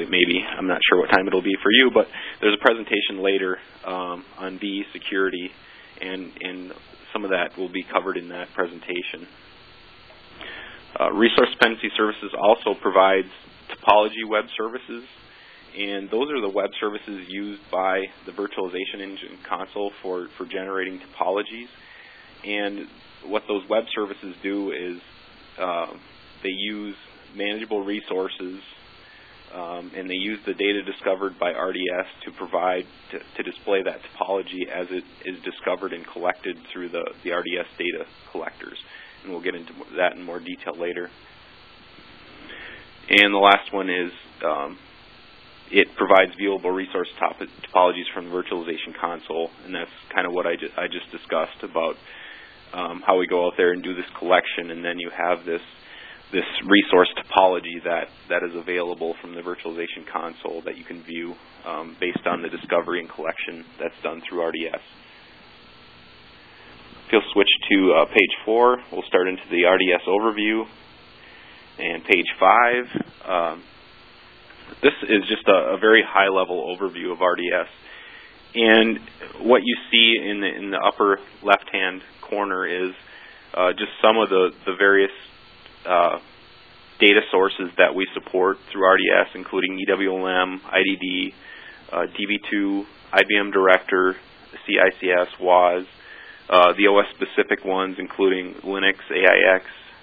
maybe. I'm not sure what time it'll be for you, but there's a presentation later on VE security, and some of that will be covered in that presentation. Resource Dependency Services also provides topology web services, and those are the web services used by the Virtualization Engine console for generating topologies. And what those web services do is they use manageable resources, and they use the data discovered by RDS to provide, to display that topology as it is discovered and collected through the RDS data collectors. And we'll get into that in more detail later. And the last one is it provides viewable resource topologies from the Virtualization console, and that's kind of what I just discussed about how we go out there and do this collection, and then you have this resource topology that is available from the Virtualization console that you can view based on the discovery and collection that's done through RDS. If you'll switch to page 4, we'll start into the RDS overview. And page 5, this is just a very high-level overview of RDS. And what you see in the upper left-hand corner is just some of the various data sources that we support through RDS, including EWLM, IDD, DB2, IBM Director, CICS, WAS, the OS-specific ones, including Linux, AIX,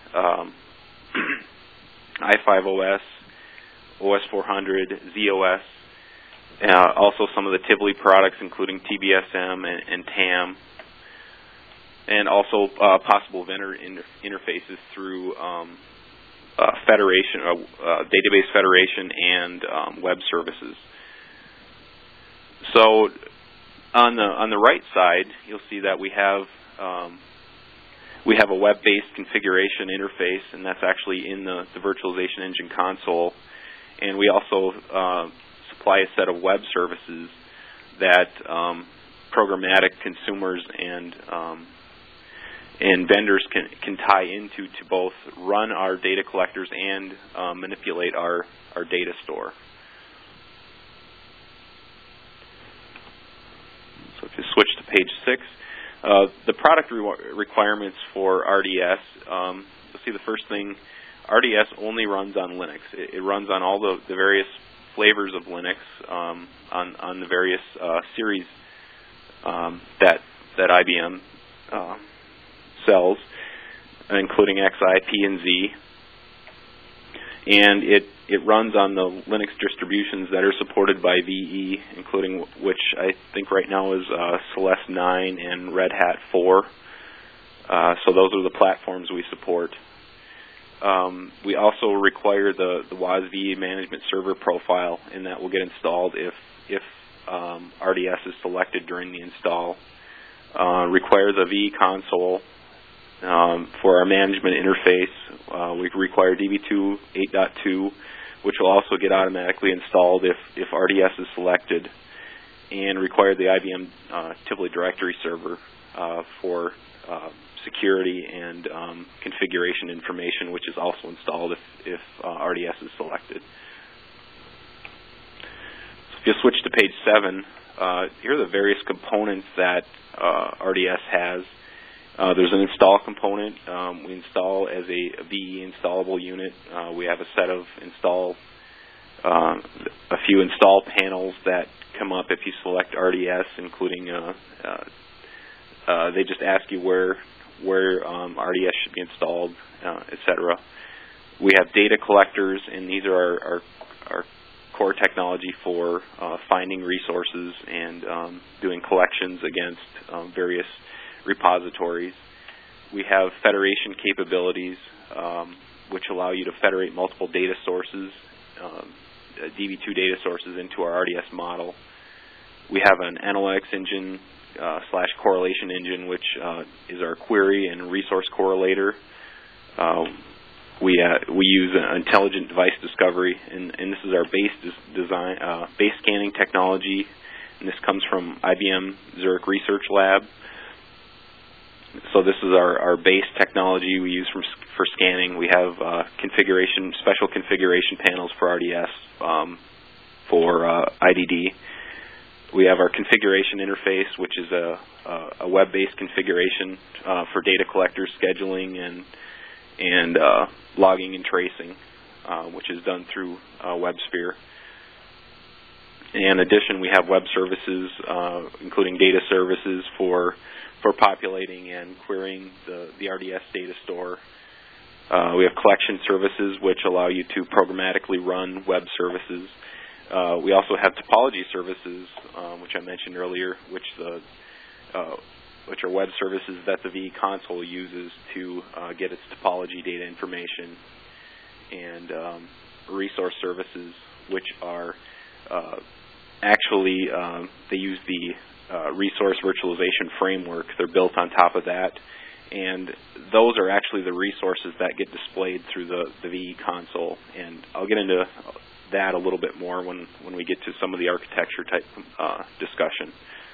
i5OS, OS400, ZOS, also some of the Tivoli products, including TBSM and TAM, and also possible vendor interfaces through Federation, Database Federation, and web services. So on the right side, you'll see that we have a web-based configuration interface, and that's actually in the Virtualization Engine console. And we also supply a set of web services that programmatic consumers and vendors can tie into to both run our data collectors and manipulate our data store. So if you switch to page 6, the product requirements for RDS, you'll see the first thing, RDS only runs on Linux. It runs on all the various flavors of Linux on the various series that IBM sells, including Xi, P, and Z. And it runs on the Linux distributions that are supported by VE, including which I think right now is Celeste 9 and Red Hat 4. So those are the platforms we support. We also require the WAS VE management server profile, and that will get installed if RDS is selected during the install. Require the VE console. For our management interface, we require DB2 8.2, which will also get automatically installed if RDS is selected, and require the IBM Tivoli directory server for security and configuration information, which is also installed if RDS is selected. So if you switch to page 7, here are the various components that RDS has. There's an install component. We install as a VE installable unit. We have a set of a few install panels that come up if you select RDS, including they just ask you where RDS should be installed, etc. We have data collectors, and these are our core technology for finding resources and doing collections against various repositories. We have federation capabilities, which allow you to federate multiple data sources, DB2 data sources, into our RDS model. We have an analytics engine / correlation engine, which is our query and resource correlator. We use intelligent device discovery, and this is our base scanning technology, and this comes from IBM Zurich Research Lab. So this is our base technology we use for scanning. We have special configuration panels for RDS for IDD. We have our configuration interface, which is a web-based configuration for data collectors scheduling and logging and tracing, which is done through WebSphere. In addition, we have web services, including data services for populating and querying the RDS data store. We have collection services, which allow you to programmatically run web services. We also have topology services, which I mentioned earlier, which are web services that the VE console uses to get its topology data information, and resource services, which are actually they use the resource virtualization framework. They're built on top of that, and those are actually the resources that get displayed through the VE console. And I'll get into that a little bit more when we get to some of the architecture type discussion.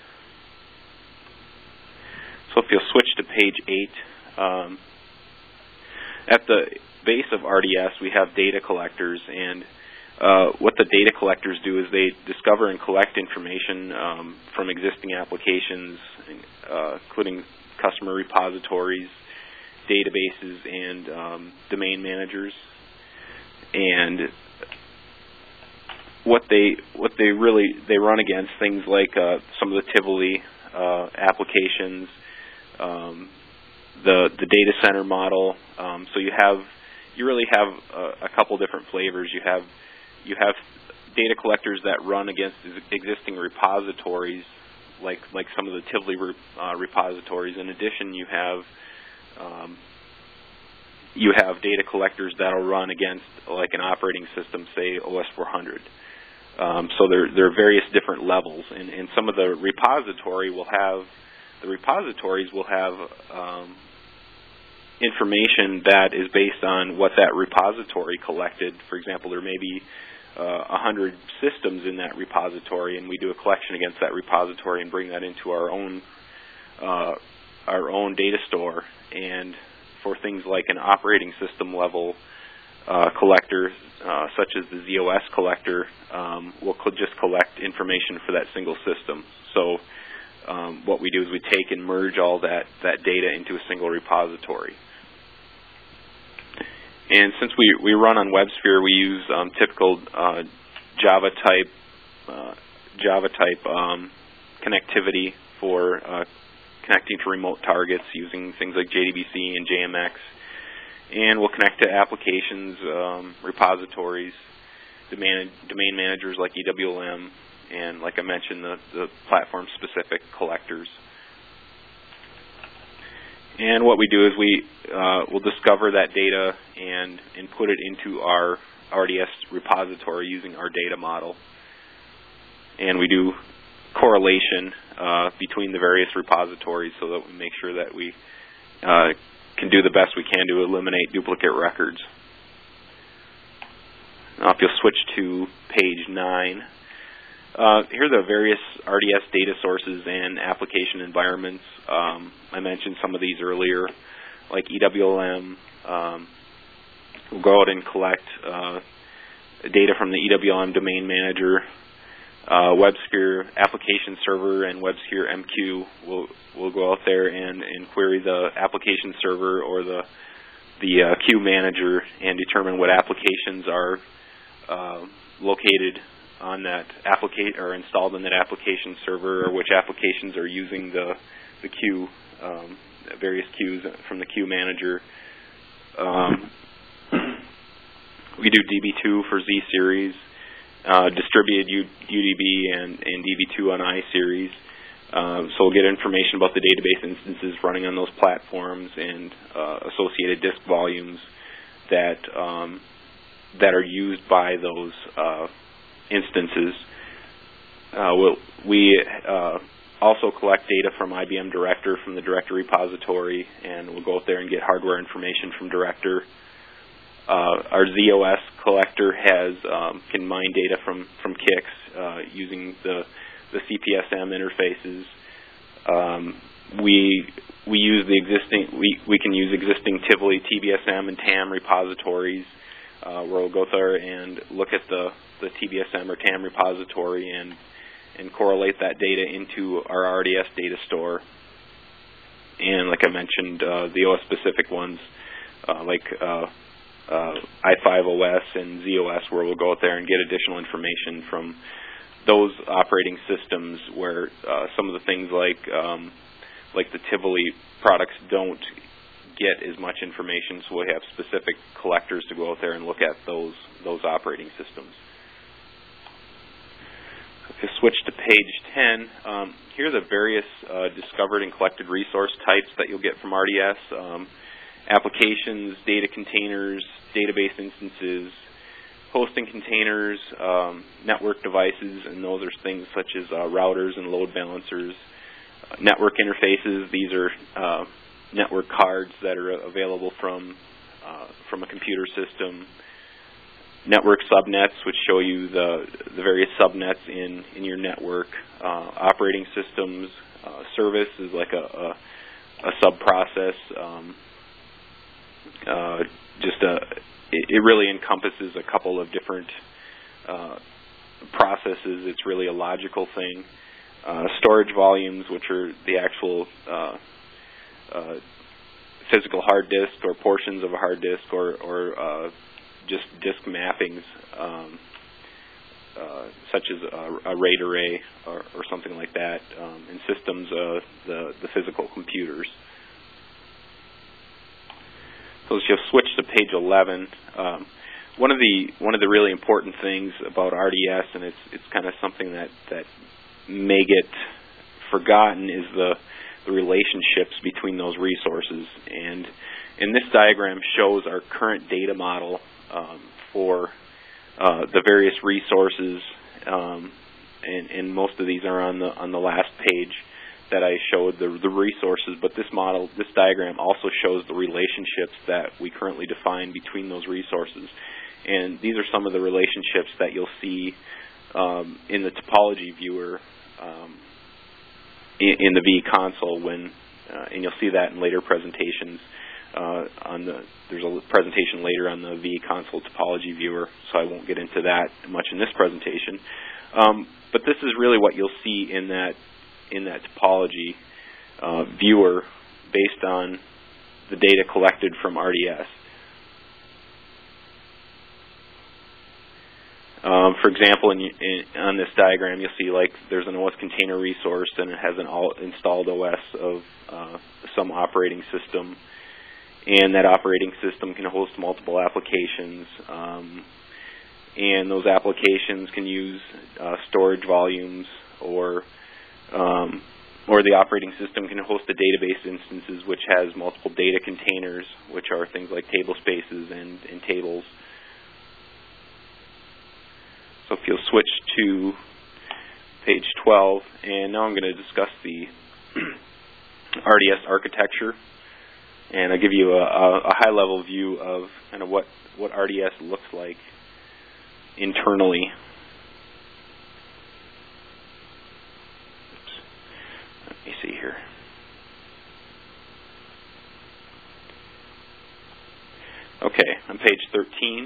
So if you'll switch to page 8, at the base of RDS we have data collectors, and what the data collectors do is they discover and collect information from existing applications, including customer repositories, databases, and domain managers. And what they run against things like some of the Tivoli applications, the data center model. So you really have a couple different flavors. You have data collectors that run against existing repositories, like some of the Tivoli repositories. In addition, you have data collectors that'll run against like an operating system, say OS 400. So there are various different levels, and some of the repositories will have information that is based on what that repository collected. For example, there may be 100 systems in that repository, and we do a collection against that repository and bring that into our own data store. And for things like an operating system level collector, such as the ZOS collector, we'll just collect information for that single system. So what we do is we take and merge all that data into a single repository. And since we run on WebSphere, we use typical Java type connectivity for connecting to remote targets using things like JDBC and JMX. And we'll connect to applications, repositories, domain managers like EWLM, and like I mentioned, the platform-specific collectors. And what we do is we'll discover that data and put it into our RDS repository using our data model. And we do correlation between the various repositories so that we make sure that we can do the best we can to eliminate duplicate records. Now if you'll switch to page 9, here are the various RDS data sources and application environments. I mentioned some of these earlier, like EWLM. We'll go out and collect data from the EWLM domain manager. WebSphere application server and WebSphere MQ will go out there and query the application server or the queue manager and determine what applications are located on that application or installed in that application server, or which applications are using the queue, various queues from the queue manager. We do DB2 for Z series, distributed UDB and DB2 on I series. So we'll get information about the database instances running on those platforms and associated disk volumes that are used by those instances. We also collect data from IBM Director, from the Director repository, and we'll go out there and get hardware information from Director. Our ZOS collector can mine data from CICS using the CPSM interfaces. We can use existing Tivoli, TBSM, and TAM repositories, where we'll go there and look at the the TBSM or TAM repository and correlate that data into our RDS data store. And like I mentioned, the OS-specific ones like i5OS and ZOS, where we'll go out there and get additional information from those operating systems where some of the things like the Tivoli products don't get as much information, so we have specific collectors to go out there and look at those operating systems. If you switch to page 10, here are the various discovered and collected resource types that you'll get from RDS. Applications, data containers, database instances, hosting containers, network devices, and those are things such as routers and load balancers. Network interfaces, these are network cards that are available from a computer system. Network subnets, which show you the various subnets in your network. Operating systems, service is like a sub-process. It really encompasses a couple of different processes. It's really a logical thing. Storage volumes, which are the actual physical hard disk or portions of a hard disk, or just disk mappings, such as a RAID array or something like that, in systems, the physical computers. So as you switch to page 11, one of the really important things about RDS, and it's kind of something that may get forgotten, is the relationships between those resources. And this diagram shows our current data model for the various resources, and most of these are on the last page that I showed the resources. But this diagram also shows the relationships that we currently define between those resources. And these are some of the relationships that you'll see in the topology viewer in the VE console, and you'll see that in later presentations. There's a presentation later on the VE console topology viewer, so I won't get into that much in this presentation. But this is really what you'll see in that topology viewer based on the data collected from RDS. For example, on this diagram, you'll see like there's an OS container resource, and it has an installed OS of some operating system, and that operating system can host multiple applications, and those applications can use storage volumes, or the operating system can host the database instances, which has multiple data containers, which are things like table spaces and tables. So if you'll switch to page 12, and now I'm going to discuss the RDS architecture, and I'll give you a high-level view of kind of what RDS looks like internally. Oops. Let me see here. Okay, on page 13.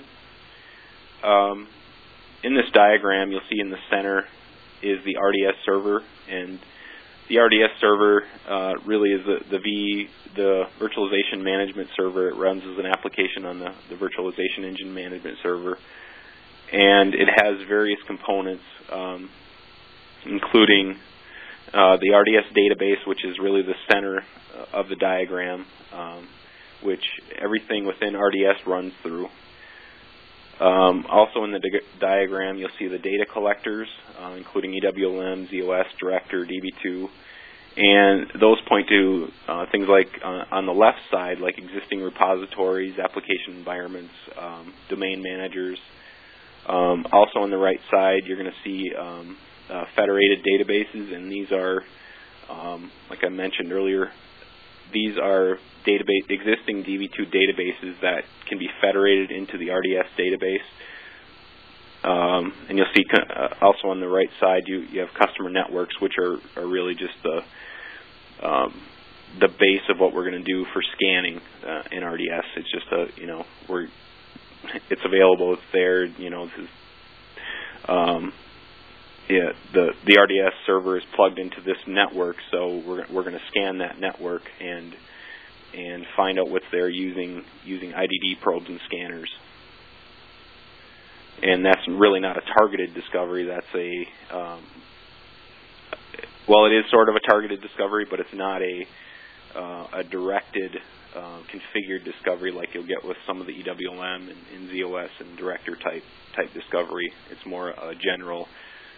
In this diagram, you'll see in the center is the RDS server, and the RDS server really is the virtualization management server. It runs as an application on the virtualization engine management server, and it has various components, including the RDS database, which is really the center of the diagram, which everything within RDS runs through. Also in the diagram, you'll see the data collectors, including EWLM, ZOS, Director, DB2, and those point to things like on the left side, like existing repositories, application environments, domain managers. Also on the right side, you're going to see federated databases, and these are, like I mentioned earlier, these are existing DB2 databases that can be federated into the RDS database. And you'll see also on the right side, you have customer networks, which are really just the base of what we're going to do for scanning in RDS. It's just it's available. It's there. the RDS server is plugged into this network, so we're going to scan that network and find out what's there using IDD probes and scanners. And that's really not a targeted discovery. That's well, it is sort of a targeted discovery, but it's not a directed, configured discovery like you'll get with some of the EWLM and ZOS and director type discovery. It's more a general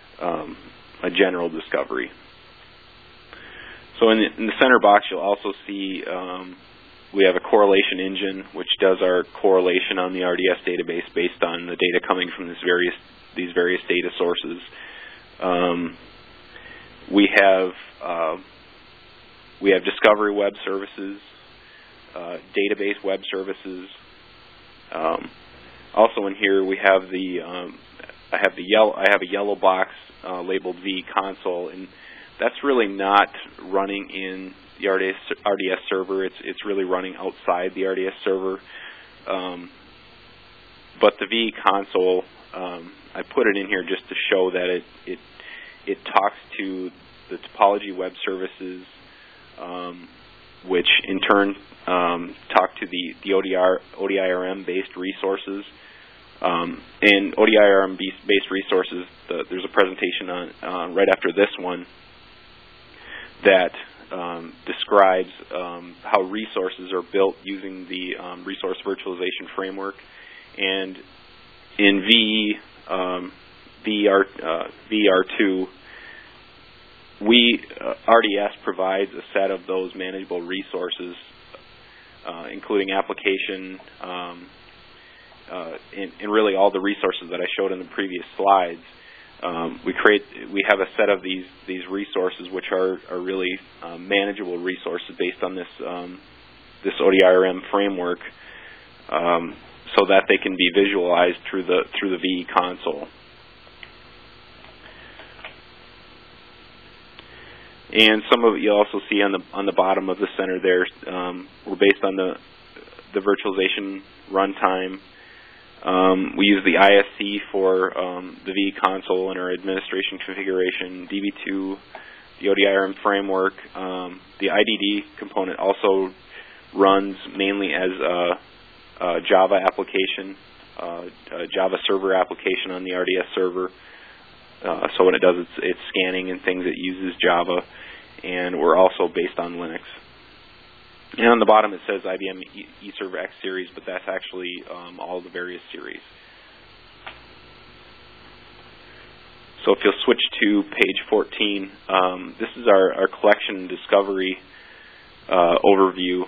discovery. So in the center box, you'll also see we have a correlation engine, which does our correlation on the RDS database based on the data coming from these various data sources. We have discovery web services, database web services. Also in here we have I have a yellow box labeled vConsole, and that's really not running in the RDS server. It's really running outside the RDS server. But the vConsole, I put it in here just to show that it talks to the topology web services, which in turn talk to the ODIRM-based resources. And ODIRM-based resources, there's a presentation on right after this one that describes how resources are built using the resource virtualization framework. And in VR2, RDS provides a set of those manageable resources, including application, and really all the resources that I showed in the previous slides. We have a set of these resources which are really manageable resources based on this ODIRM framework, so that they can be visualized through the vConsole. And some of it you'll also see on the bottom of the center there. We're based on the virtualization runtime. We use the ISC for the vConsole and our administration configuration, DB2, the ODIRM framework. The IDD component also runs mainly as a Java application, a Java server application on the RDS server. So when it does its scanning and things, it uses Java, and we're also based on Linux. And on the bottom it says IBM eServer X series, but that's actually all the various series. So if you'll switch to page 14, this is our collection discovery overview.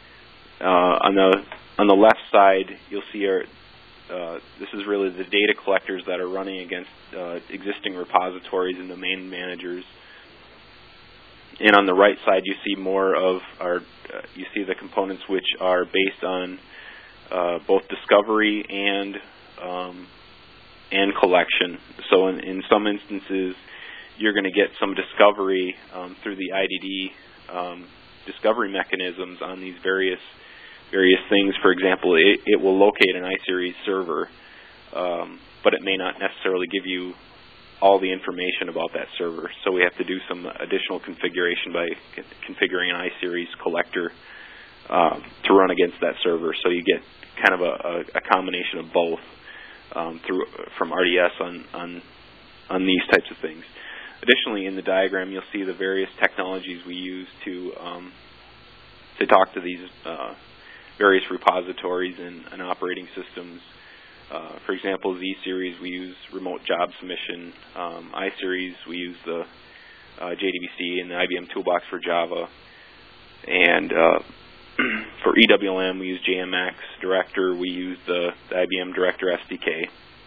On the left side, you'll see this is really the data collectors that are running against existing repositories and domain managers. And on the right side, you see more of you see the components which are based on both discovery and collection. So in some instances, you're going to get some discovery through the IDD discovery mechanisms on these various things. For example, it will locate an iSeries server, but it may not necessarily give you all the information about that server. So we have to do some additional configuration by configuring an iSeries collector to run against that server. So you get kind of a combination of both from RDS on these types of things. Additionally, in the diagram, you'll see the various technologies we use to talk to these various repositories and operating systems. For example, Z-Series, we use remote job submission. iSeries, we use the JDBC and the IBM Toolbox for Java. And for EWLM, we use JMX. Director, we use the IBM Director SDK.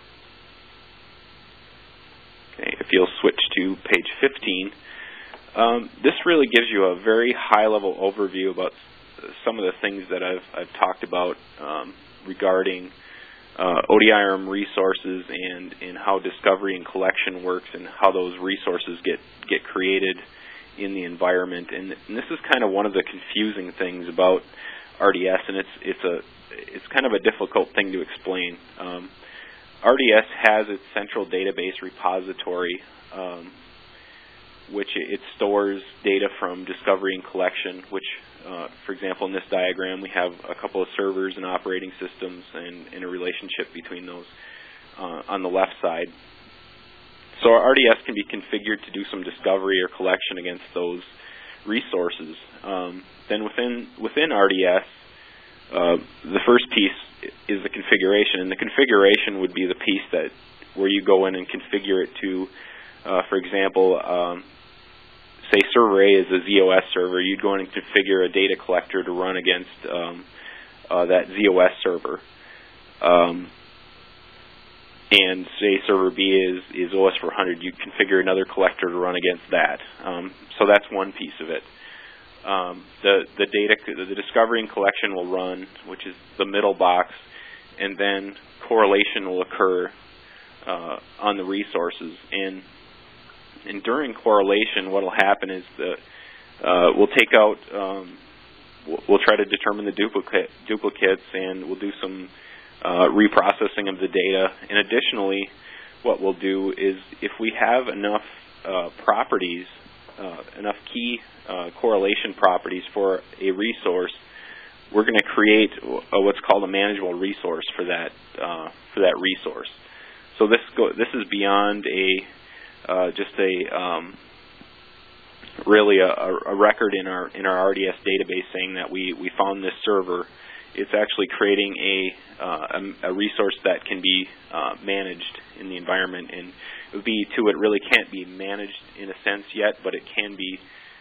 Okay, if you'll switch to page 15, this really gives you a very high-level overview about some of the things that I've talked about regarding ODIRM resources and how discovery and collection works and how those resources get created in the environment. And this is kind of one of the confusing things about RDS, and it's kind of a difficult thing to explain. RDS has its central database repository, which it stores data from discovery and collection, which, for example, in this diagram, we have a couple of servers and operating systems and a relationship between those on the left side. So our RDS can be configured to do some discovery or collection against those resources. Then within RDS, the first piece is the configuration, and the configuration would be the piece where you go in and configure it to, for example, say server A is a ZOS server. You'd go in and configure a data collector to run against that ZOS server. And say server B is OS400, you configure another collector to run against that. So that's one piece of it. The discovery and collection will run, which is the middle box, and then correlation will occur on the resources. And during correlation, what will happen is we'll take out, we'll try to determine the duplicates, and we'll do some reprocessing of the data. And additionally, what we'll do is if we have enough properties, enough key correlation properties for a resource, we're going to create what's called a manageable resource for that resource. So this is beyond really a record in our RDS database saying that we found this server. It's actually creating a resource that can be managed in the environment, and V2 it really can't be managed in a sense yet, but it can be.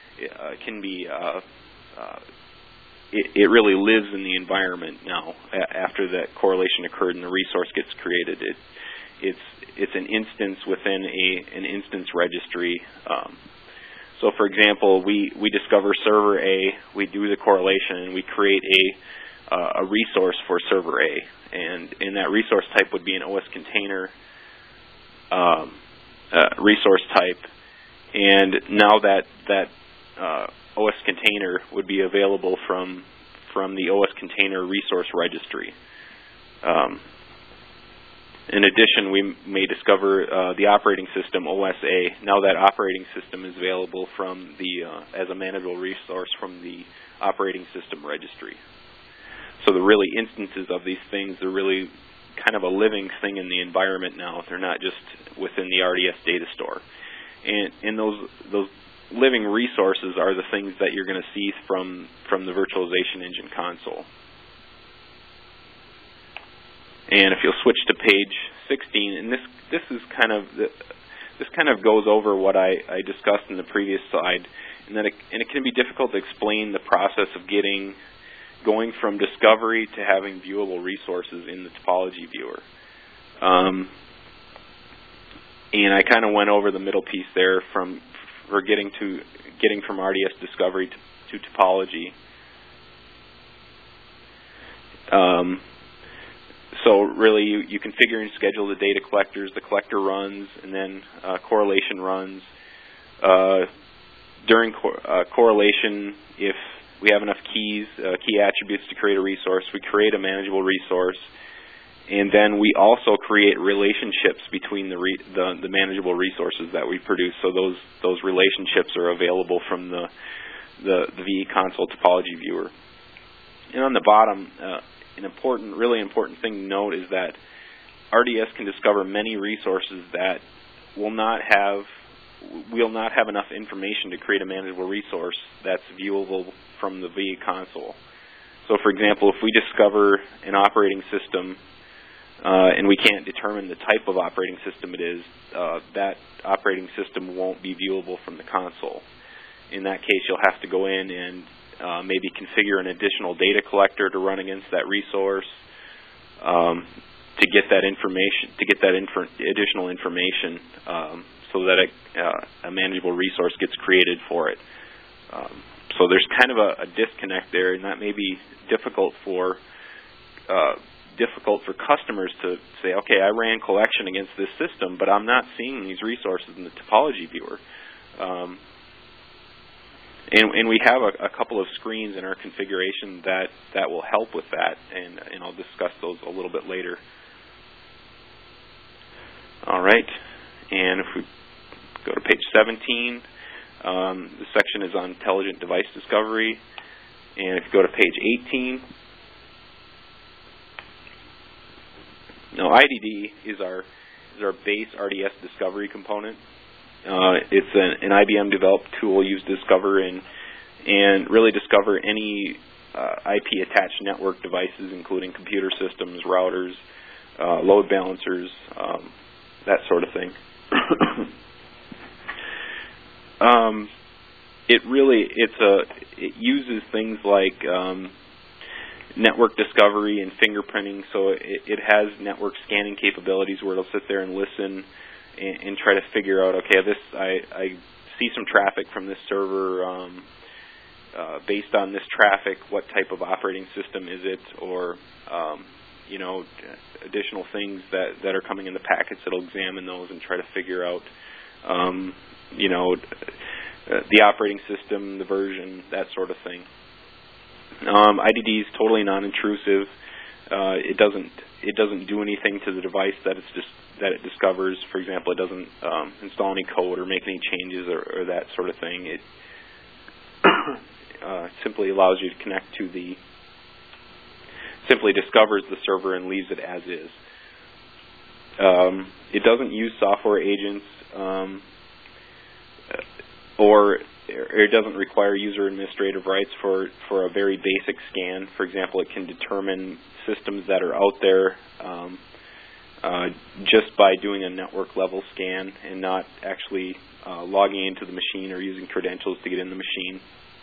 It really lives in the environment now. After that correlation occurred and the resource gets created, it's an instance within an instance registry. So, for example, we discover server A, we do the correlation, and we create a resource for server A, and that resource type would be an OS container resource type, and now that OS container would be available from the OS container resource registry. In addition, we may discover the operating system OSA. Now that operating system is available from as a manageable resource from the operating system registry. So the really instances of these things, they're really kind of a living thing in the environment now. They're not just within the RDS data store. And those living resources are the things that you're going to see from the Virtualization Engine console. And if you'll switch to page 16, and this kind of goes over what I discussed in the previous slide, and it can be difficult to explain the process of going from discovery to having viewable resources in the topology viewer. And I kind of went over the middle piece there for getting from RDS discovery to topology. So really, you configure and schedule the data collectors. The collector runs, and then correlation runs. During correlation, if we have enough key attributes to create a resource, we create a manageable resource, and then we also create relationships between the manageable resources that we produce. So those relationships are available from the VE console topology viewer. And on the bottom, really important thing to note is that RDS can discover many resources that will not have enough information to create a manageable resource that's viewable from the VE console. So, for example, if we discover an operating system and we can't determine the type of operating system it is, that operating system won't be viewable from the console. In that case, you'll have to go in and maybe configure an additional data collector to run against that resource to get that additional information, so that a manageable resource gets created for it. So there's kind of a disconnect there, and that may be difficult for customers to say, okay, I ran collection against this system, but I'm not seeing these resources in the topology viewer. And we have a couple of screens in our configuration that will help with that, and I'll discuss those a little bit later. All right, and if we go to page 17, the section is on intelligent device discovery. And if you go to page 18, now IDD is our base RDS discovery component. It's an IBM developed tool used to discover and really discover any IP attached network devices, including computer systems, routers, load balancers, that sort of thing. It uses things like network discovery and fingerprinting, so it has network scanning capabilities where it'll sit there and listen and try to figure out, okay, I see some traffic from this server. Based on this traffic, what type of operating system is it, or additional things that are coming in the packets. It'll examine those and try to figure out, the operating system, the version, that sort of thing. IDD is totally non-intrusive. It doesn't do anything to the device that it discovers. For example, it doesn't install any code or make any changes or that sort of thing. It simply allows you to connect to simply discovers the server and leaves it as is. It doesn't use software agents, or it doesn't require user administrative rights for a very basic scan. For example, it can determine systems that are out there just by doing a network level scan and not actually logging into the machine or using credentials to get in the machine.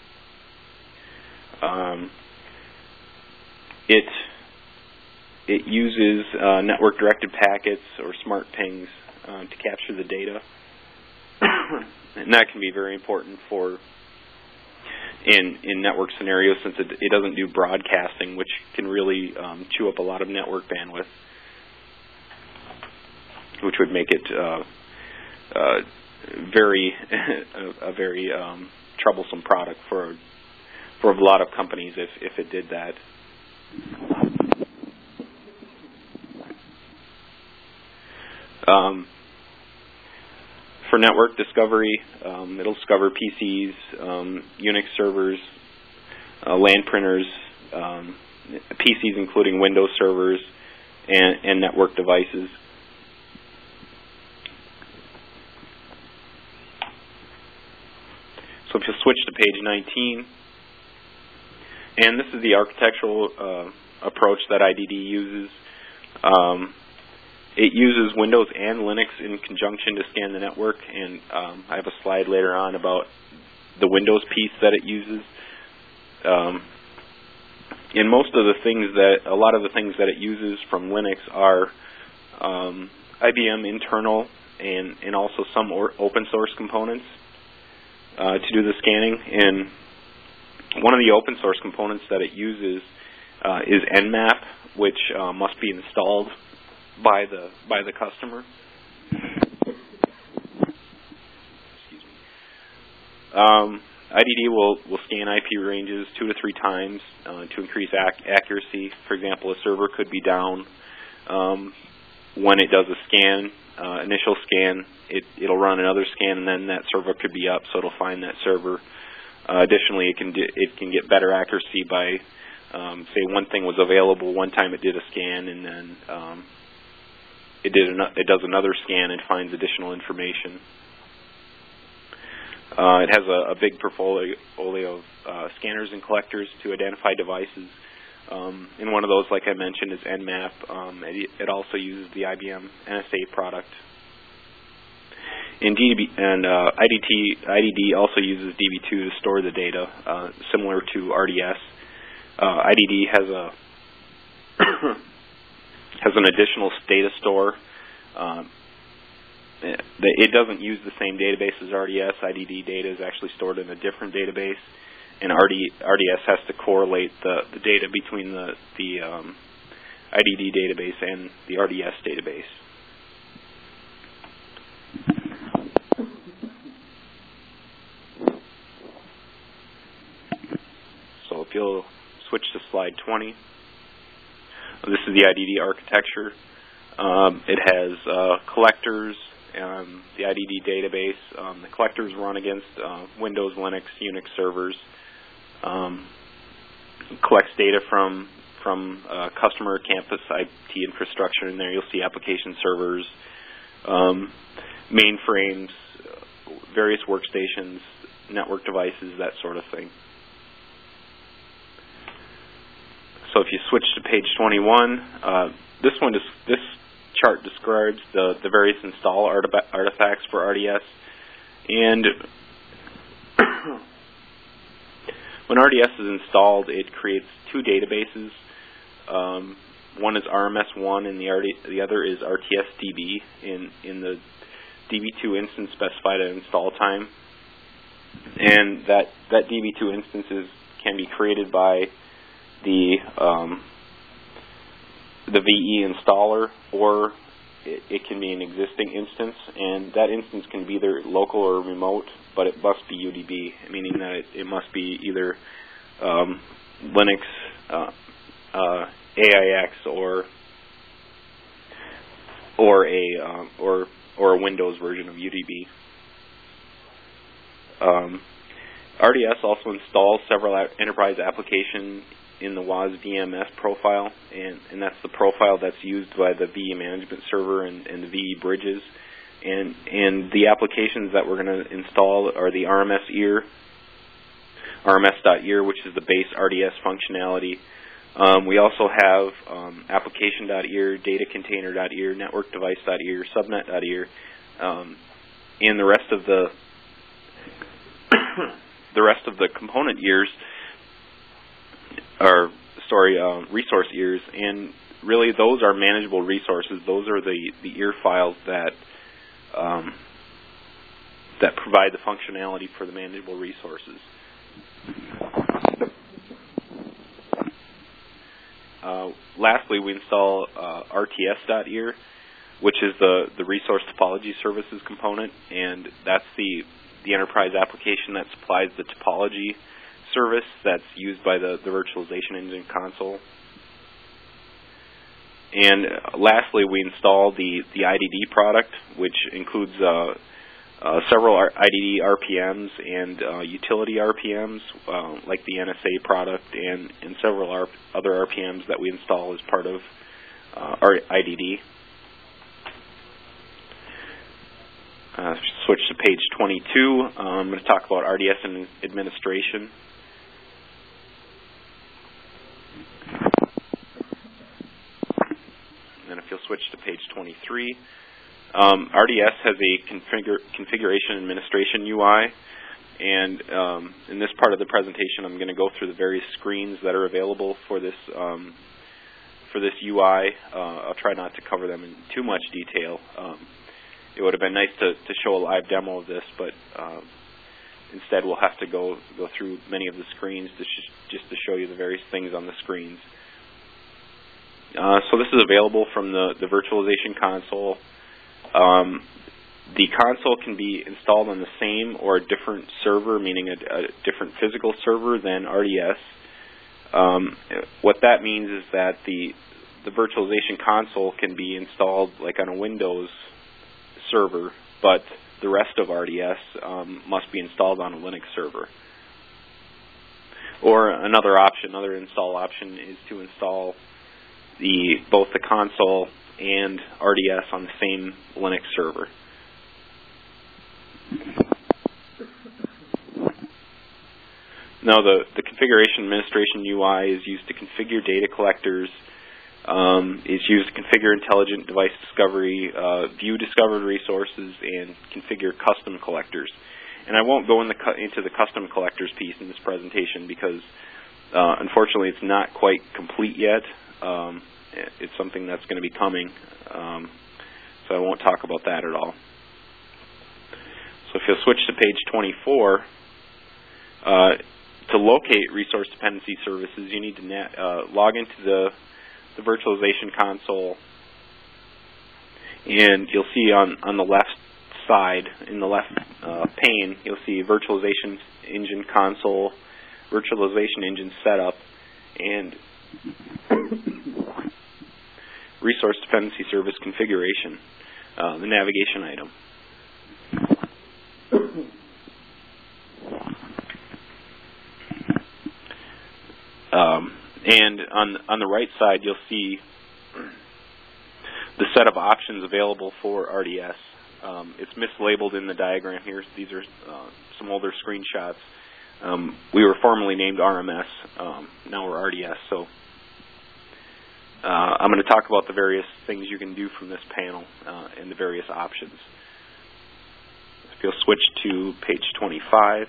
It uses network-directed packets or smart pings to capture the data, and that can be very important in network scenarios, since it doesn't do broadcasting, which can really chew up a lot of network bandwidth, which would make it a very troublesome product for a lot of companies if it did that. For network discovery, it'll discover PCs, Unix servers, LAN printers, PCs including Windows servers, and network devices. So if you switch to page 19, and this is the architectural approach that IDD uses. It uses Windows and Linux in conjunction to scan the network, and I have a slide later on about the Windows piece that it uses. And a lot of the things that it uses from Linux are IBM internal and also some open source components to do the scanning. And one of the open source components that it uses is Nmap, which must be installed by the customer. Excuse me. IDD will scan IP ranges 2 to 3 times to increase accuracy. For example, a server could be down when it does a scan, initial scan. It'll run another scan, and then that server could be up, so it'll find that server. Additionally, it can get better accuracy by say one thing was available one time it did a scan, and then it does another scan and finds additional information. It has a big portfolio of scanners and collectors to identify devices. And one of those, like I mentioned, is Nmap. It also uses the IBM NSA product. And IDD also uses DB2 to store the data, similar to RDS. IDD has an additional data store. It doesn't use the same database as RDS. IDD data is actually stored in a different database, and RDS has to correlate the data between the IDD database and the RDS database. So if you'll switch to slide 20, this is the IDD architecture. It has collectors, the IDD database. The collectors run against Windows, Linux, Unix servers. Collects data from customer campus IT infrastructure. In there, you'll see application servers, mainframes, various workstations, network devices, that sort of thing. So if you switch to page 21, this chart describes the various install artifacts for RDS. And when RDS is installed, it creates two databases. One is RMS1, and the other is RTSDB in the DB2 instance specified at install time. And that DB2 instances can be created by the VE installer, or it can be an existing instance, and that instance can be either local or remote, but it must be UDB, meaning that it must be either Linux, AIX, or a Windows version of UDB. RDS also installs several enterprise applications in the WAS VMS profile, and that's the profile that's used by the VE management server and the VE bridges. And the applications that we're going to install are the RMS.ear, RMS.ear, which is the base RDS functionality. We also have application.ear, datacontainer.ear, networkdevice.ear, subnet.ear, and the rest of the component ears are resource ears, and really those are manageable resources. Those are the ear files that provide the functionality for the manageable resources. Lastly, we install RTS.ear, which is the resource topology services component, and that's the enterprise application that supplies the topology service that's used by the virtualization engine console. And lastly, we install the IDD product, which includes several IDD RPMs and utility RPMs, like the NSA product, and several other RPMs that we install as part of our IDD. Switch to page 22. I'm going to talk about RDS and administration. And then if you'll switch to page 23, RDS has a configuration administration UI, and in this part of the presentation, I'm going to go through the various screens that are available for this UI. I'll try not to cover them in too much detail. It would have been nice to show a live demo of this, but instead we'll have to go through many of the screens just to show you the various things on the screens. So this is available from the virtualization console. The console can be installed on the same or a different server, meaning a different physical server than RDS. What that means is that the virtualization console can be installed like on a Windows server, but the rest of RDS must be installed on a Linux server. Or another install option is to install both the console and RDS on the same Linux server. Now, the configuration administration UI is used to configure data collectors. It's used to configure intelligent device discovery, view discovered resources, and configure custom collectors. And I won't go into the custom collectors piece in this presentation because, unfortunately, it's not quite complete yet. It's something that's going to be coming, so I won't talk about that at all. So if you'll switch to page 24, to locate resource dependency services, you need to log into the virtualization console, and you'll see on the left side, in the left pane, you'll see virtualization engine console, virtualization engine setup, and Resource Dependency Service configuration, the navigation item. And on the right side, you'll see the set of options available for RDS. It's mislabeled in the diagram here. These are some older screenshots. We were formerly named RMS. Now we're RDS. So I'm going to talk about the various things you can do from this panel and the various options. If you'll switch to page 25.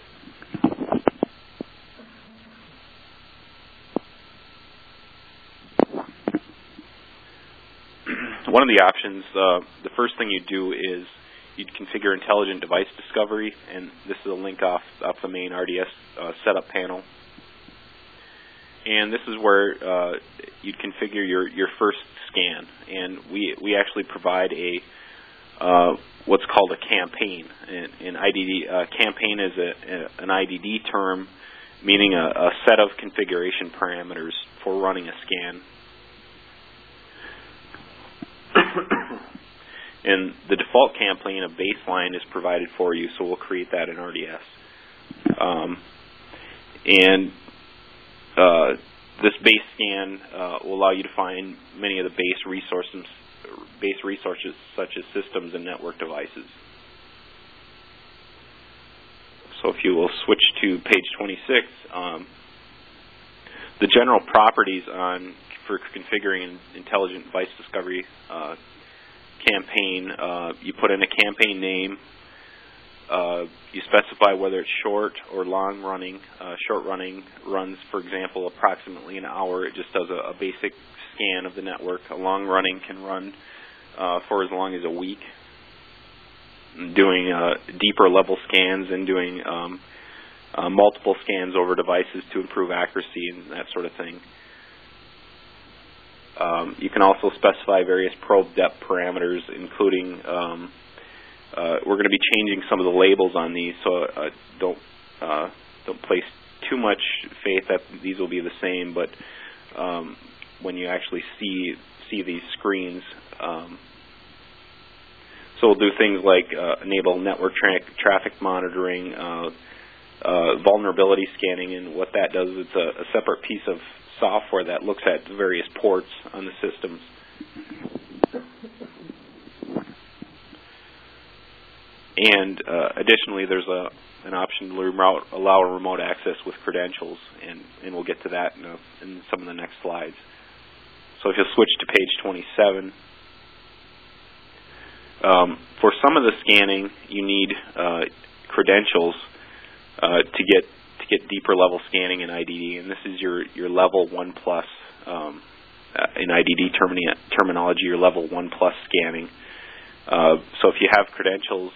One of the options, the first thing you do is you'd configure intelligent device discovery, and this is a link off the main RDS setup panel. And this is where you'd configure your first scan, and we actually provide a what's called a campaign. An IDD campaign is an IDD term, meaning a set of configuration parameters for running a scan. And the default campaign of baseline is provided for you, so we'll create that in RDS. This base scan will allow you to find many of the base resources such as systems and network devices. So if you will switch to page 26, the general properties for configuring an intelligent device discovery campaign, you put in a campaign name, you specify whether it's short or long running. Short running runs, for example, approximately an hour. It just does a basic scan of the network. A long running can run for as long as a week, doing deeper level scans and doing multiple scans over devices to improve accuracy and that sort of thing. You can also specify various probe depth parameters, including we're going to be changing some of the labels on these, so don't place too much faith that these will be the same. But when you actually see these screens, so we'll do things like enable network traffic monitoring, vulnerability scanning, and what that does is it's a separate piece of software that looks at the various ports on the systems. And additionally, there's an option to allow remote access with credentials, and we'll get to that in some of the next slides. So if you'll switch to page 27, for some of the scanning, you need credentials to get deeper level scanning in IDD, and this is your level 1 plus in IDD terminology, your level 1 plus scanning. So if you have credentials,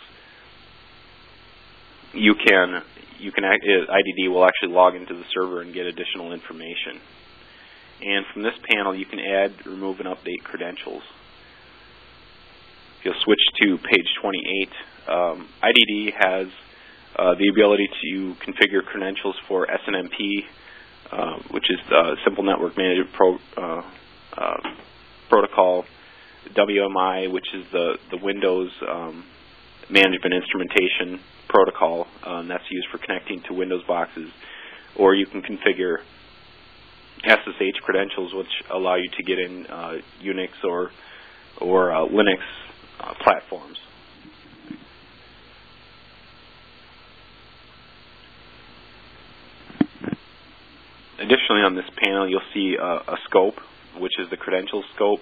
IDD will actually log into the server and get additional information. And from this panel, you can add, remove, and update credentials. If you'll switch to page 28, IDD has the ability to configure credentials for SNMP, which is Simple Network Management Protocol, WMI, which is the Windows Management Instrumentation Protocol, and that's used for connecting to Windows boxes. Or you can configure SSH credentials, which allow you to get in Unix or Linux platforms. Additionally, on this panel, you'll see a scope, which is the credential scope.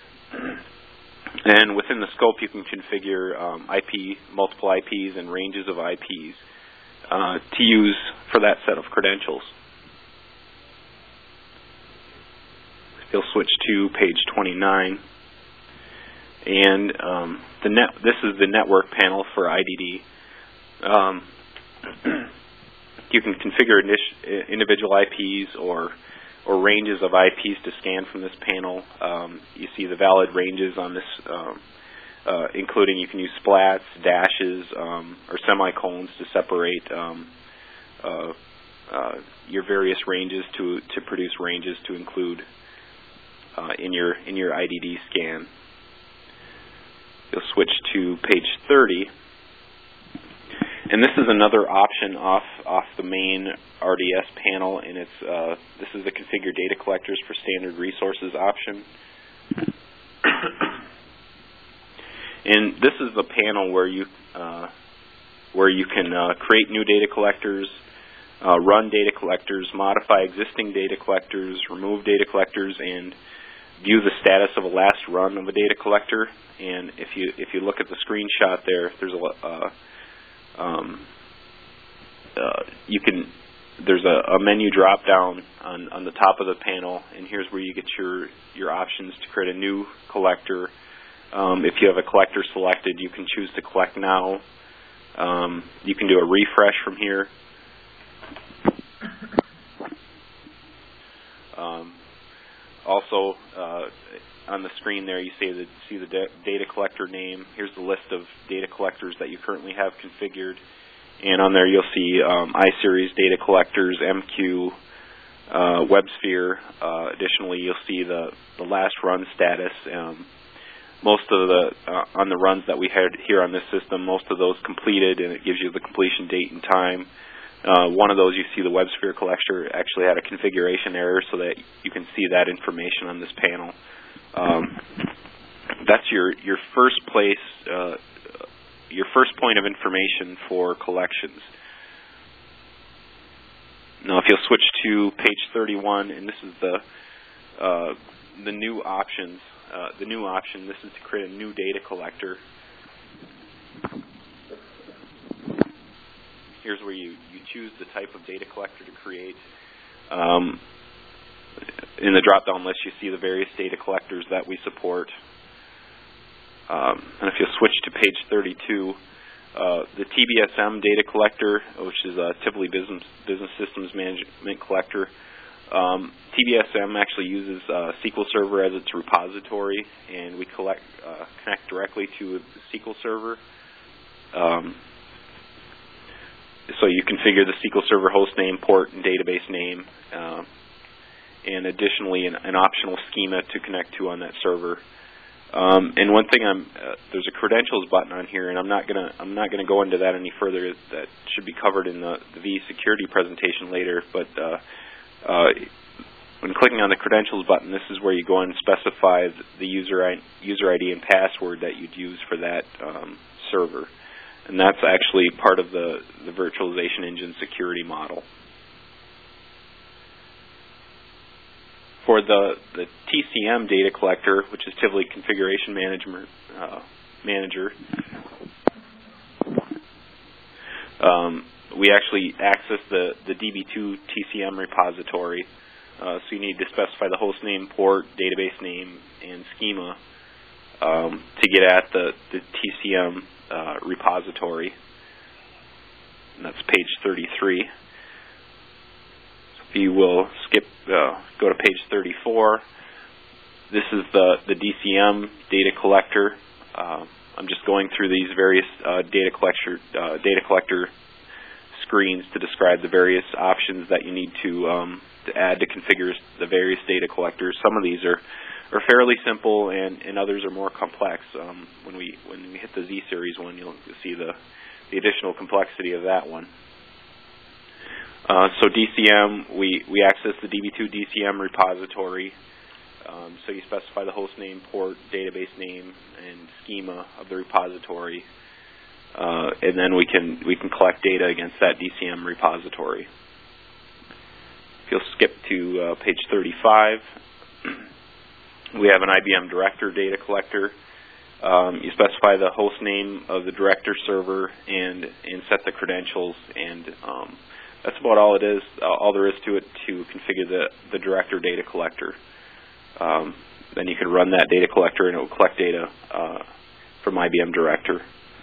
And within the scope, you can configure multiple IPs and ranges of IPs to use for that set of credentials. You'll switch to page 29. And this is the network panel for IDD. You can configure individual IPs or ranges of IPs to scan from this panel. You see the valid ranges on this, including you can use splats, dashes, or semicolons to separate your various ranges to produce ranges to include in your IDD scan. You'll switch to page 30, and this is another option off the main RDS panel, and it's this is the Configure Data Collectors for Standard Resources option. And this is the panel where you can create new data collectors, run data collectors, modify existing data collectors, remove data collectors, and view the status of a last run of a data collector. And if you look at the screenshot there, there's there's a menu drop down on the top of the panel, and here's where you get your options to create a new collector. If you have a collector selected, you can choose to collect now. You can do a refresh from here. Also, on the screen there, you see the data collector name. Here's the list of data collectors that you currently have configured. And on there, you'll see iSeries data collectors, MQ, WebSphere. Additionally, you'll see the last run status. Most of on the runs that we had here on this system, most of those completed, and it gives you the completion date and time. One of those, you see the WebSphere collector actually had a configuration error, so that you can see that information on this panel. That's your first place, your first point of information for collections. Now, if you'll switch to page 31, and this is the new options. The new option, this is to create a new data collector. Here's where you choose the type of data collector to create. In the drop-down list, you see the various data collectors that we support. And if you'll switch to page 32, the TBSM data collector, which is a Tivoli Business Systems Management Collector, TBSM actually uses SQL Server as its repository, and we connect directly to the SQL Server. So you configure the SQL Server host name, port, and database name, and additionally an optional schema to connect to on that server. And one thing, there's a credentials button on here, and I'm not gonna go into that any further. That should be covered in the vSecurity presentation later. But when clicking on the credentials button, this is where you go in and specify the user ID and password that you'd use for that server. And that's actually part of the virtualization engine security model. For the TCM data collector, which is Tivoli Configuration Manager, we actually access the DB2 TCM repository. So you need to specify the host name, port, database name, and schema to get at the TCM repository. And that's page 33. So if you will go to page 34, this is the DCM data collector. I'm just going through these various data collector screens to describe the various options that you need to add to configure the various data collectors. Some of these are fairly simple, and others are more complex. When we hit the Z series one, you'll see the additional complexity of that one. So DCM, we access the DB2 DCM repository. So you specify the host name, port, database name, and schema of the repository, and then we can collect data against that DCM repository. If you'll skip to page 35, we have an IBM Director data collector. You specify the host name of the Director server and set the credentials, and that's about all it is. All there is to it to configure the Director data collector. Then you can run that data collector, and it will collect data from IBM Director.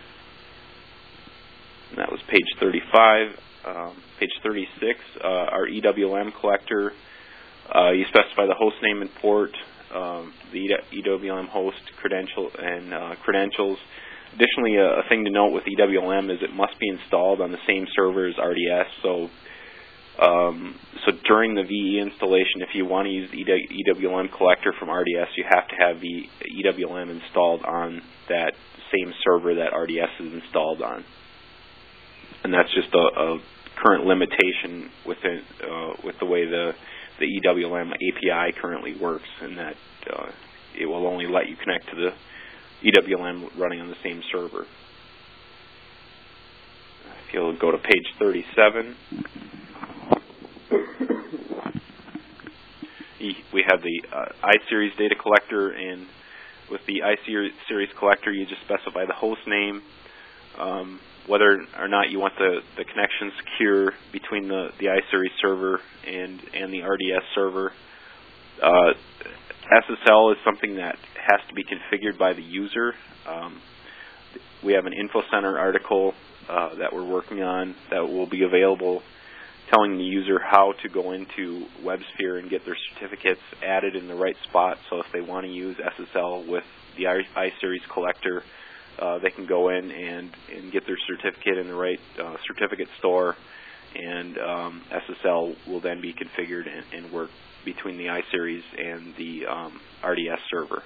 And that was page 35. Page 36, our EWM collector. You specify the host name and port, the EWM host credentials. Additionally, a thing to note with EWM is it must be installed on the same server as RDS. So So during the VE installation, if you want to use the EWLM collector from RDS, you have to have the EWLM installed on that same server that RDS is installed on. And that's just a current limitation with the way the EWLM API currently works, in that it will only let you connect to the EWLM running on the same server. If you'll go to page 37, we have the iSeries data collector, and with the iSeries collector, you just specify the host name, whether or not you want the connection secure between the iSeries server and the RDS server. SSL is something that has to be configured by the user. We have an InfoCenter article that we're working on that will be available, telling the user how to go into WebSphere and get their certificates added in the right spot. So if they want to use SSL with the iSeries collector, they can go in and get their certificate in the right certificate store, and SSL will then be configured and work between the iSeries and the RDS server.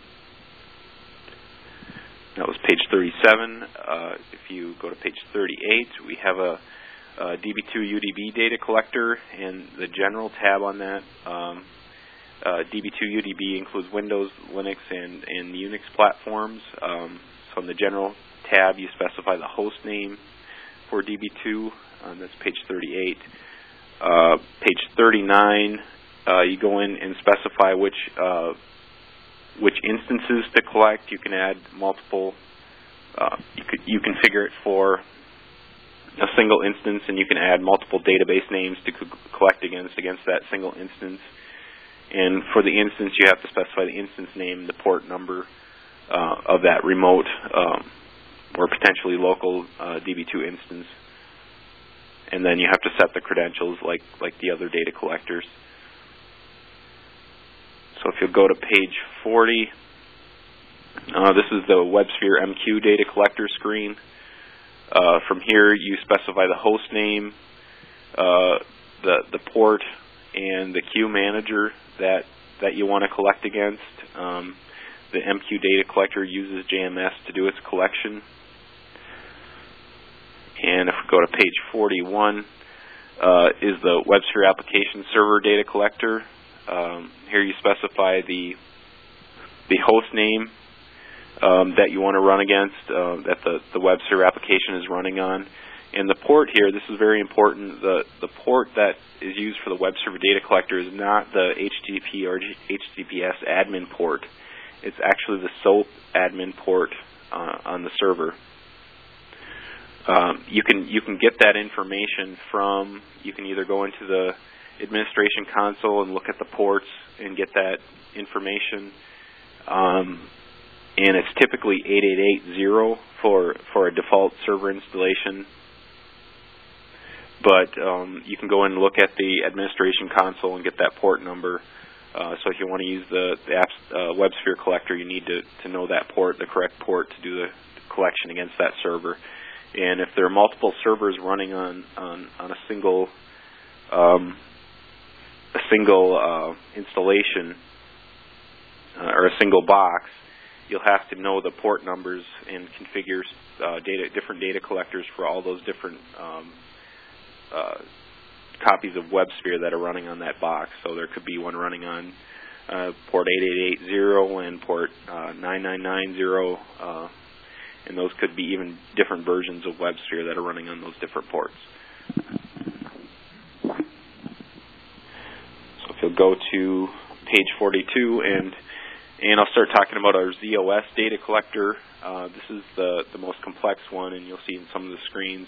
That was page 37. If you go to page 38, we have a DB2 UDB data collector, and the general tab on that. DB2 UDB includes Windows, Linux, and Unix platforms. So in the general tab, you specify the host name for DB2. That's page 38. Page 39, you go in and specify which instances to collect. You can add multiple. You configure it for a single instance, and you can add multiple database names to collect against that single instance. And for the instance, you have to specify the instance name, the port number of that remote or potentially local DB2 instance. And then you have to set the credentials like the other data collectors. So if you'll go to page 40, this is the WebSphere MQ data collector screen. From here, you specify the host name, the port, and the queue manager that you want to collect against. The MQ data collector uses JMS to do its collection. And if we go to page 41, is the WebSphere application server data collector. Here you specify the host name that you want to run against, that the WebSphere application is running on. And the port here, this is very important, the port that is used for the WebSphere data collector is not the HTTP or HTTPS admin port. It's actually the SOAP admin port on the server. You can get that information from, you can either go into the administration console and look at the ports and get that information. And it's typically 8880 for a default server installation. But you can go in and look at the administration console and get that port number. So if you want to use the WebSphere collector, you need to know that port, the correct port, to do the collection against that server. And if there are multiple servers running on a single installation or a single box, you'll have to know the port numbers and configure different data collectors for all those different copies of WebSphere that are running on that box. So there could be one running on port 8880 and port 9990, and those could be even different versions of WebSphere that are running on those different ports. So if you'll go to page 42, and I'll start talking about our ZOS data collector. This is the most complex one, and you'll see in some of the screens.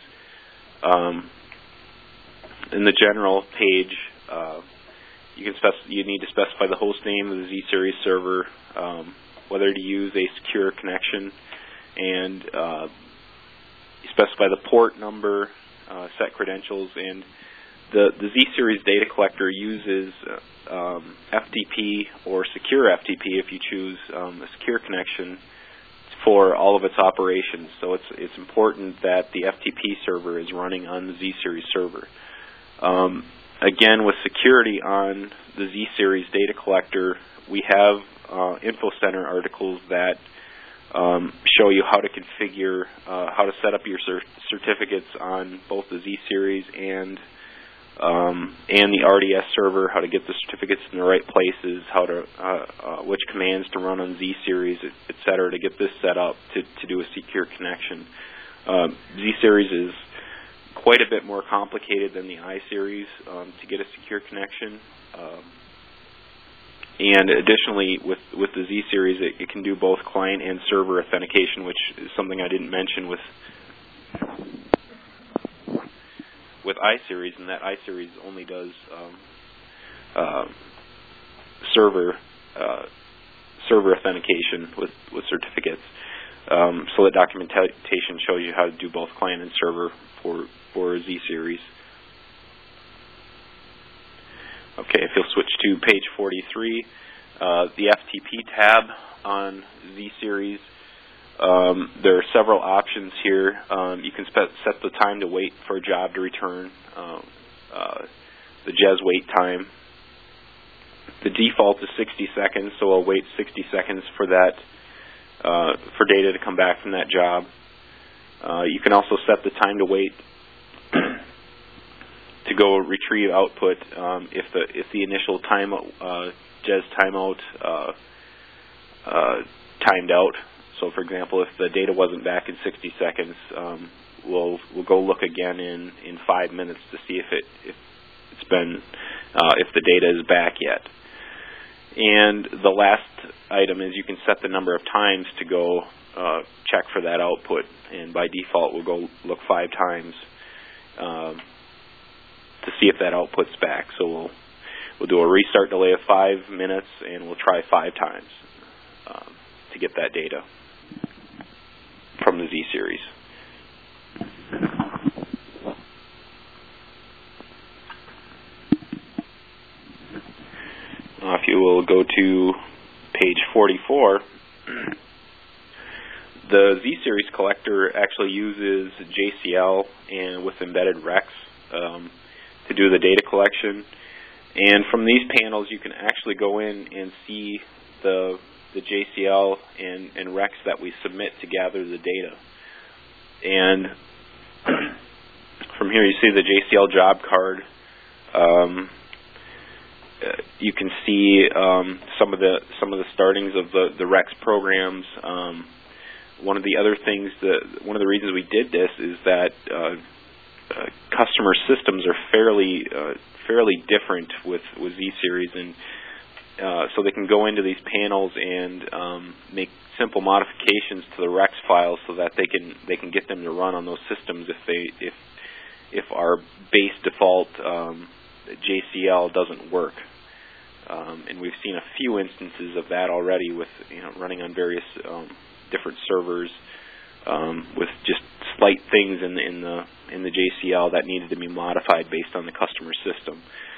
In the general page, you need to specify the host name of the Z-Series server, whether to use a secure connection, and you specify the port number, set credentials, and the Z-Series data collector uses FTP or secure FTP if you choose a secure connection for all of its operations. So it's important that the FTP server is running on the Z-Series server. Again, with security on the Z-Series data collector, we have Info Center articles that show you how to configure, how to set up your certificates on both the Z-Series and the RDS server, how to get the certificates in the right places, how to which commands to run on Z-Series, etc., to get this set up to do a secure connection. Z-Series is quite a bit more complicated than the I-Series to get a secure connection. And additionally, with the Z-Series, it can do both client and server authentication, which is something I didn't mention with I-Series, and that I-Series only does server authentication with certificates. So the documentation shows you how to do both client and server for Z-Series. Okay, if you'll switch to page 43, the FTP tab on Z-Series, there are several options here. You can set the time to wait for a job to return, the JES wait time. The default is 60 seconds, so I'll wait 60 seconds for that, for data to come back from that job. You can also set the time to wait to go retrieve output if the initial JES timeout timed out. So, for example, if the data wasn't back in 60 seconds, we'll go look again in 5 minutes to see if the data is back yet. And the last item is you can set the number of times to go check for that output, and by default we'll go look 5 times to see if that output's back. So we'll do a restart delay of 5 minutes, and we'll try 5 times to get that data from the Z-Series. If you will go to page 44, the Z-Series collector actually uses JCL and with embedded Rex to do the data collection. And from these panels, you can actually go in and see the JCL and Rex that we submit to gather the data. And from here, you see the JCL job card. You can see some of the startings of the Rex programs. One of the other things one of the reasons we did this is that customer systems are fairly different with Z-Series, and so they can go into these panels and make simple modifications to the Rex files so that they can get them to run on those systems if our base default JCL doesn't work. And we've seen a few instances of that already with running on various different servers with just slight things in the JCL that needed to be modified based on the customer system.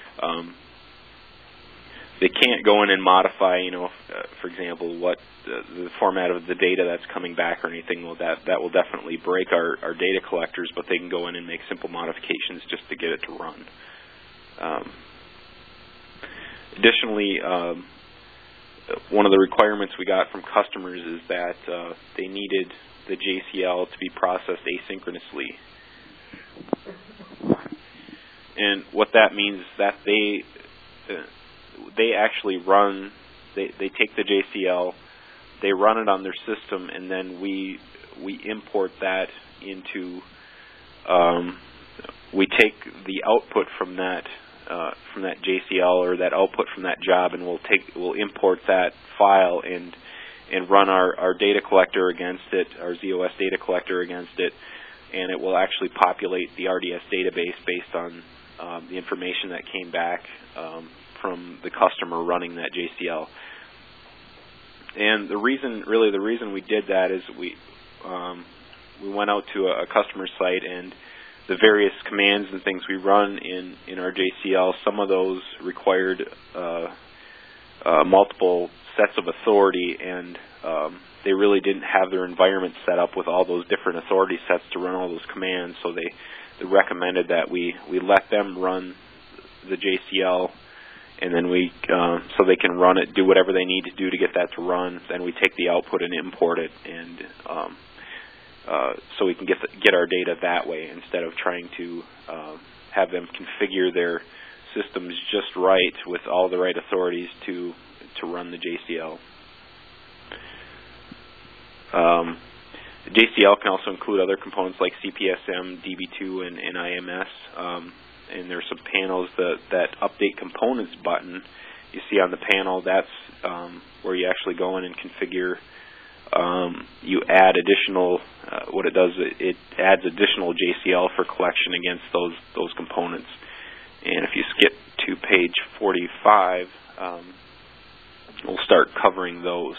They can't go in and modify, for example, what the format of the data that's coming back or anything. Well, that will definitely break our data collectors, but they can go in and make simple modifications just to get it to run. Additionally, one of the requirements we got from customers is that they needed the JCL to be processed asynchronously. And what that means is that they actually run, they take the JCL, they run it on their system, and then we import that into, we take the output from that JCL or that output from that job, and we'll import that file and run our data collector against it, our ZOS data collector against it, and it will actually populate the RDS database based on the information that came back from the customer running that JCL. And the reason we did that is we went out to a customer site, and the various commands and things we run in our JCL, some of those required multiple sets of authority, and they really didn't have their environment set up with all those different authority sets to run all those commands, so recommended that we let them run the JCL, and then so they can run it, do whatever they need to do to get that to run. Then we take the output and import it, and so we can get our data that way instead of trying to have them configure their systems just right with all the right authorities to run the JCL. The JCL can also include other components like CPSM, DB2, and IMS. And there's some panels that update components button you see on the panel. That's where you actually go in and configure. You add additional. What it does, it adds additional JCL for collection against those components. And if you skip to page 45, we'll start covering those.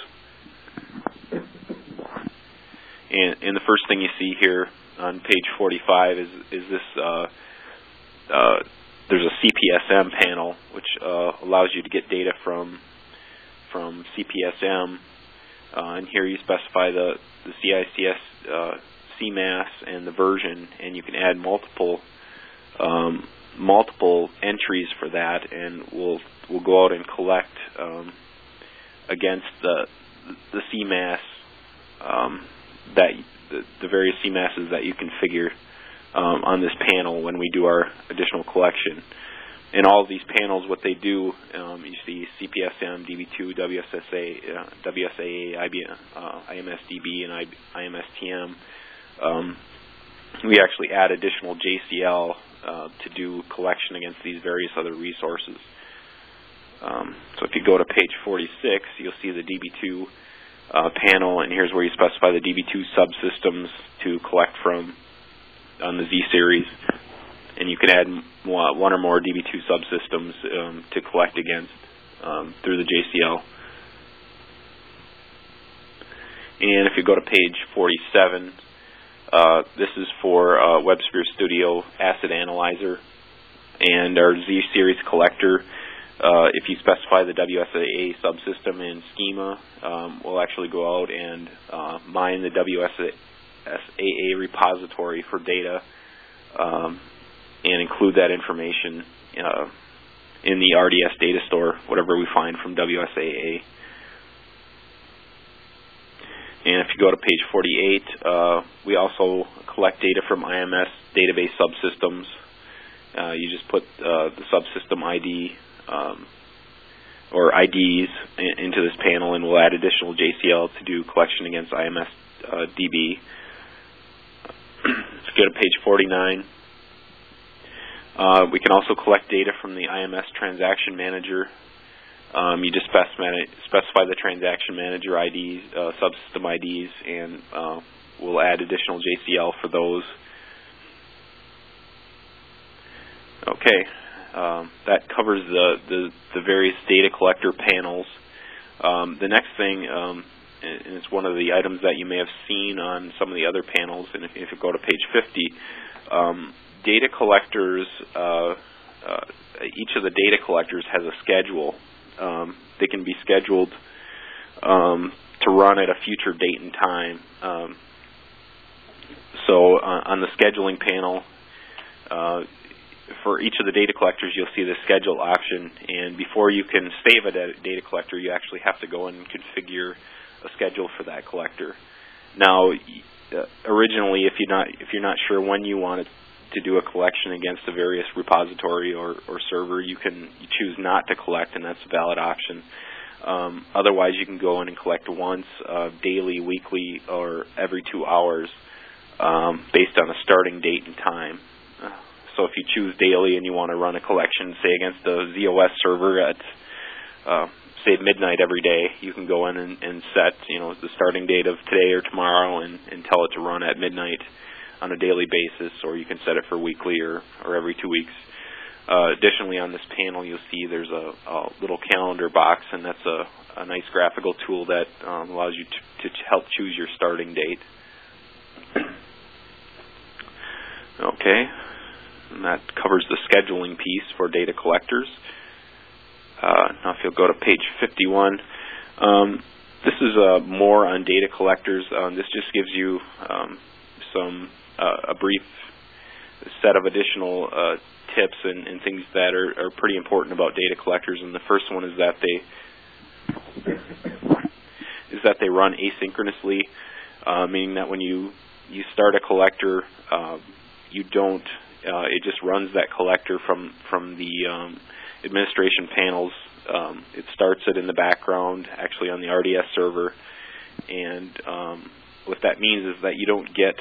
And the first thing you see here on page 45 is this. There's a CPSM panel which allows you to get data from CPSM, and here you specify the CICS CMAS and the version, and you can add multiple entries for that, and we'll go out and collect against the CMAS that the various CMASs that you configure on this panel when we do our additional collection. And all of these panels, what they do, you see CPSM, DB2, WSAA, IMSDB, and IMSTM. We actually add additional JCL to do collection against these various other resources. So if you go to page 46, you'll see the DB2 panel, and here's where you specify the DB2 subsystems to collect from on the Z-series, and you can add one or more DB2 subsystems to collect against through the JCL. And if you go to page 47, this is for WebSphere Studio Asset Analyzer and our Z-series collector. If you specify the WSAA subsystem in schema, we'll actually go out and mine the WSAA repository for data and include that information in the RDS data store, whatever we find from WSAA. And if you go to page 48, we also collect data from IMS database subsystems. You just put the subsystem ID or IDs into this panel, and we'll add additional JCL to do collection against IMS DB. Let's go to page 49. We can also collect data from the IMS Transaction Manager. You just specify the Transaction Manager IDs, subsystem IDs, and we'll add additional JCL for those. Okay, that covers the various data collector panels. The next thing, and it's one of the items that you may have seen on some of the other panels, and if you go to page 50, data collectors, each of the data collectors has a schedule. They can be scheduled to run at a future date and time. So on the scheduling panel, for each of the data collectors, you'll see the schedule option, and before you can save a data collector, you actually have to go and configure a schedule for that collector. Now, originally, if you're not sure when you want to do a collection against a various repository or server, you choose not to collect, and that's a valid option. Otherwise, you can go in and collect once, daily, weekly, or every 2 hours, based on a starting date and time. So if you choose daily and you want to run a collection, say against the ZOS server at say midnight every day, you can go in and set the starting date of today or tomorrow and tell it to run at midnight on a daily basis, or you can set it for weekly or every 2 weeks. Additionally, on this panel, you'll see there's a little calendar box, and that's a nice graphical tool that allows you to help choose your starting date. Okay, and that covers the scheduling piece for data collectors. Now, if you'll go to page 51, this is more on data collectors. This just gives you a brief set of additional tips and things that are pretty important about data collectors. And the first one is that they run asynchronously, meaning that when you start a collector, you don't. It just runs that collector from the administration panels. It starts it in the background, actually on the RDS server, and what that means is that you don't get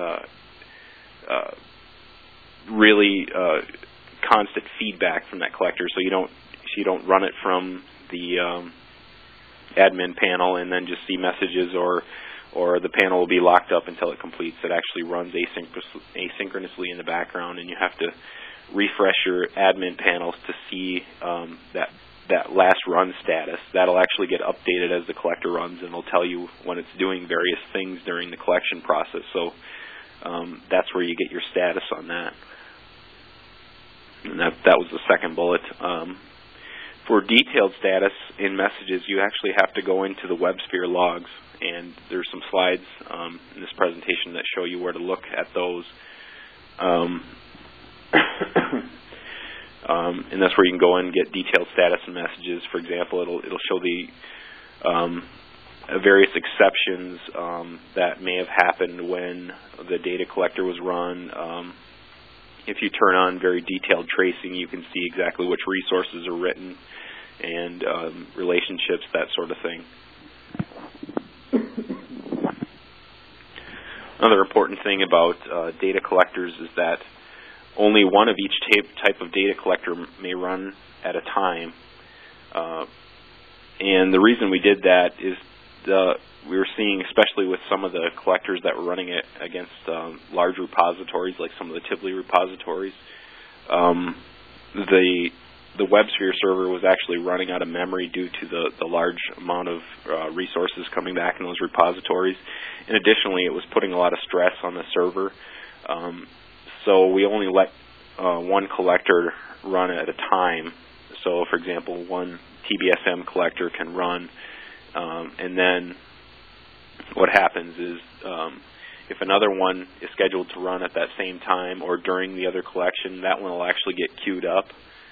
really constant feedback from that collector. So you don't run it from the admin panel and then just see messages, or the panel will be locked up until it completes. It actually runs asynchronously in the background, and you have to refresh your admin panels to see that last run status. That'll actually get updated as the collector runs, and it'll tell you when it's doing various things during the collection process. So that's where you get your status on that. And that was the second bullet. For detailed status in messages, you actually have to go into the WebSphere logs, and there's some slides in this presentation that show you where to look at those. And that's where you can go in and get detailed status in messages. For example, it'll show the various exceptions that may have happened when the data collector was run. If you turn on very detailed tracing, you can see exactly which resources are written and relationships, that sort of thing. Another important thing about data collectors is that only one of each type of data collector may run at a time. And the reason we did that is we were seeing, especially with some of the collectors that were running it against large repositories, like some of the Tivoli repositories, the WebSphere server was actually running out of memory due to the large amount of resources coming back in those repositories. And additionally, it was putting a lot of stress on the server. So we only let one collector run at a time. So, for example, one TBSM collector can run, and then what happens is if another one is scheduled to run at that same time or during the other collection, that one will actually get queued up.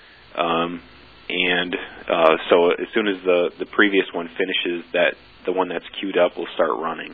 So as soon as the previous one finishes, the one that's queued up will start running.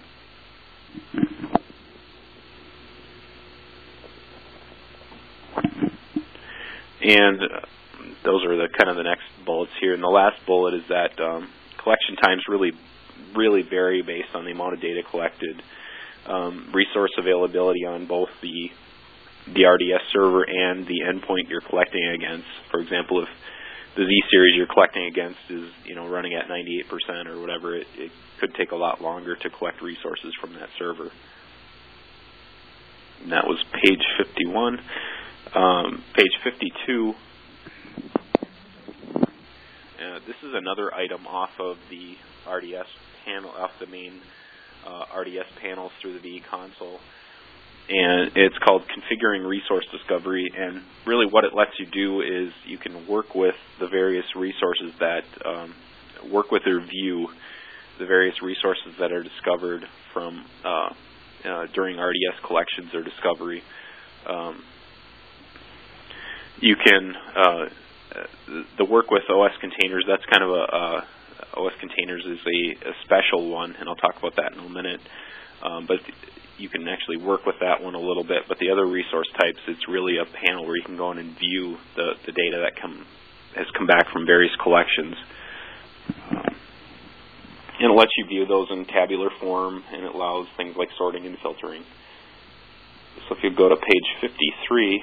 And those are the kind of the next bullets here. And the last bullet is that collection times really vary based on the amount of data collected. Resource availability on both the RDS server and the endpoint you're collecting against. For example, if the Z-series you're collecting against is running at 98% or whatever, it could take a lot longer to collect resources from that server. And that was page 51. Page 52. This is another item off of the RDS panel, off the main RDS panels through the VE console. And it's called Configuring Resource Discovery. And really what it lets you do is you can work with the various resources that, work with or view the various resources that are discovered from during RDS collections or discovery. You can, the work with OS containers, that's kind of OS containers is a special one, and I'll talk about that in a minute. But you can actually work with that one a little bit. But the other resource types, it's really a panel where you can go in and view the data that has come back from various collections. And it lets you view those in tabular form, and it allows things like sorting and filtering. So if you go to page 53,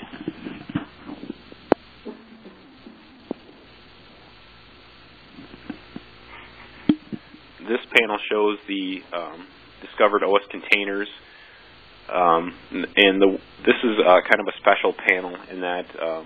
this panel shows the discovered OS containers, and this is kind of a special panel in that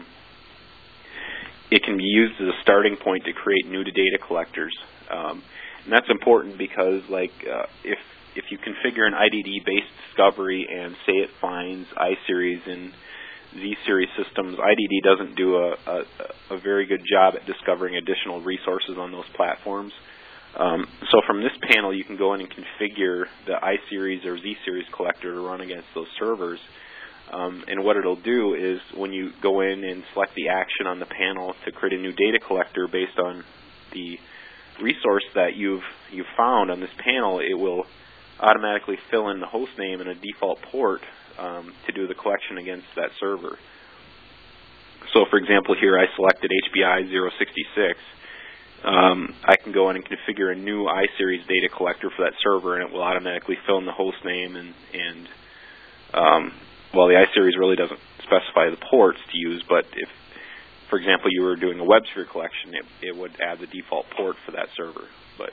it can be used as a starting point to create new data collectors, and that's important because, if you configure an IDD-based discovery and say it finds I-series and Z-series systems, IDD doesn't do a very good job at discovering additional resources on those platforms. So from this panel, you can go in and configure the I-series or Z-series collector to run against those servers. And what it'll do is when you go in and select the action on the panel to create a new data collector based on the resource that you've found on this panel, it will automatically fill in the host name and a default port to do the collection against that server. So for example, here I selected HBI 066. I can go in and configure a new iSeries data collector for that server, and it will automatically fill in the host name and well, the iSeries really doesn't specify the ports to use, but if, for example, you were doing a WebSphere collection, it would add the default port for that server. But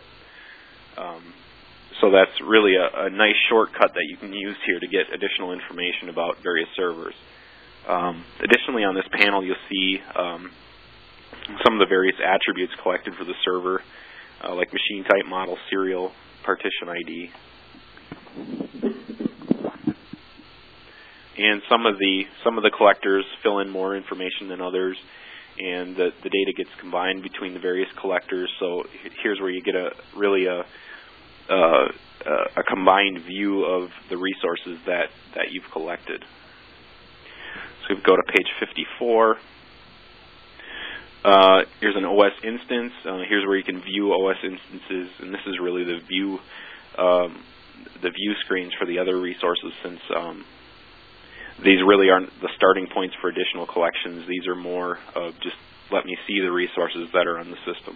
so that's really a nice shortcut that you can use here to get additional information about various servers. Additionally, on this panel, you'll see some of the various attributes collected for the server, like machine type, model, serial, partition ID. And some of the collectors fill in more information than others, and the data gets combined between the various collectors. So here's where you get a combined view of the resources that you've collected. So we go to page 54. Here's an OS instance. Here's where you can view OS instances, and this is really the view screens for the other resources, since these really aren't the starting points for additional collections. These are more of just let me see the resources that are on the system.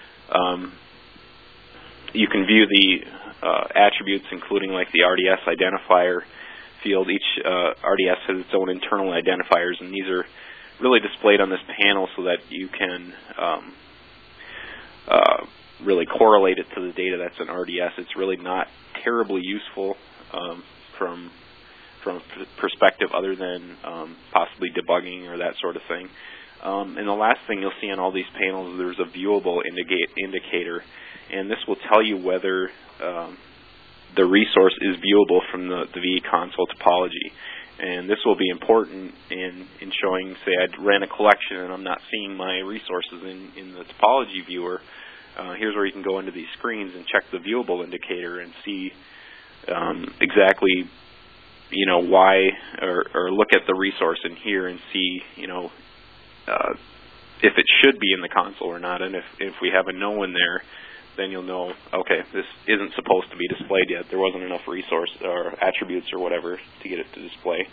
You can view the attributes, including like the RDS identifier field. Each RDS has its own internal identifiers, and these are really displayed on this panel so that you can really correlate it to the data that's in RDS. It's really not terribly useful from a perspective other than possibly debugging or that sort of thing. And the last thing you'll see on all these panels, there's a viewable indicator, and this will tell you whether the resource is viewable from the VE console topology. And this will be important in showing, say, I ran a collection and I'm not seeing my resources in the topology viewer. Here's where you can go into these screens and check the viewable indicator and see exactly, why, or look at the resource in here and see, if it should be in the console or not. And if we have a no in there, then you'll know, okay, this isn't supposed to be displayed yet. There wasn't enough resource or attributes or whatever to get it to display.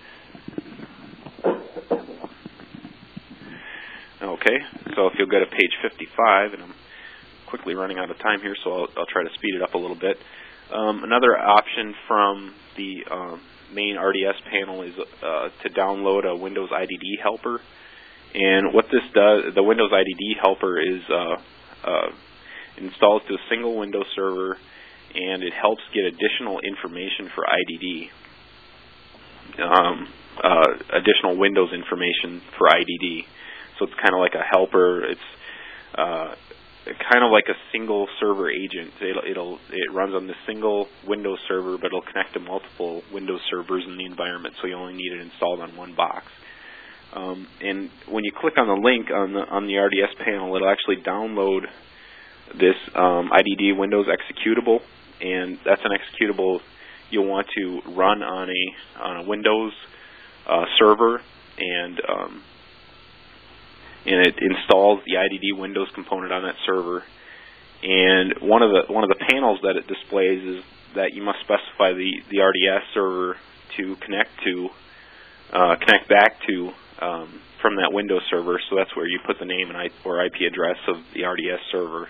Okay, so if you'll go to page 55, and I'm quickly running out of time here, so I'll try to speed it up a little bit. Another option from the main RDS panel is to download a Windows IDD helper. And what this does, the Windows IDD helper is installed to a single Windows server, and it helps get additional information for IDD, additional Windows information for IDD. So it's kind of like a helper. It's kind of like a single server agent. It runs on the single Windows server, but it'll connect to multiple Windows servers in the environment, so you only need it installed on one box. And when you click on the link on the RDS panel, it'll actually download this IDD Windows executable, and that's an executable you'll want to run on a Windows server, and it installs the IDD Windows component on that server. And one of the panels that it displays is that you must specify the RDS server to connect back to from that Windows server. So that's where you put the name and or IP address of the RDS server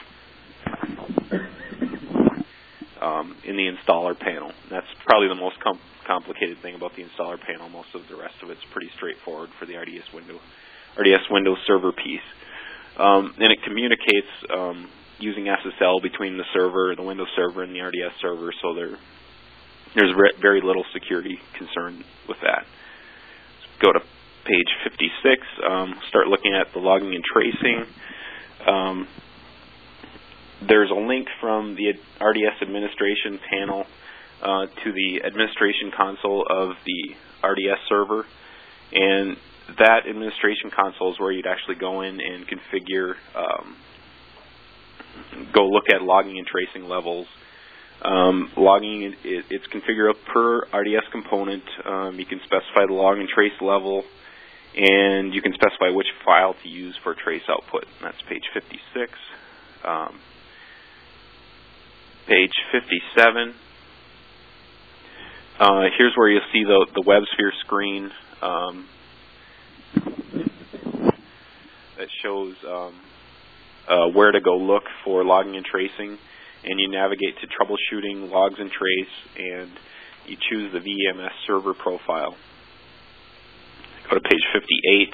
in the installer panel. That's probably the most complicated thing about the installer panel. Most of the rest of it's pretty straightforward for the RDS Windows server piece. And it communicates using SSL between the Windows server and the RDS server, so there's very little security concern with that. So go to page 56, start looking at the logging and tracing. There's a link from the RDS administration panel to the administration console of the RDS server, and that administration console is where you'd actually go in and configure, go look at logging and tracing levels Logging, it's configurable per RDS component. You can specify the log and trace level, and you can specify which file to use for trace output. And that's page 56. Page 57. Here's where you'll see the WebSphere screen that shows where to go look for logging and tracing. And you navigate to troubleshooting, logs and trace, and you choose the VEMS server profile. Go to page 58.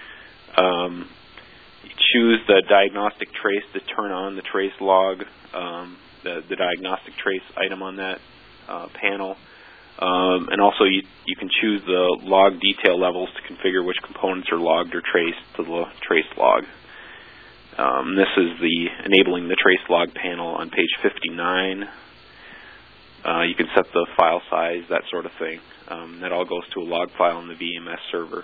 You choose the diagnostic trace to turn on the trace log, the diagnostic trace item on that panel. And also you can choose the log detail levels to configure which components are logged or traced to the trace log. This is the enabling the trace log panel on page 59. You can set the file size, that sort of thing. That all goes to a log file in the VEMS server.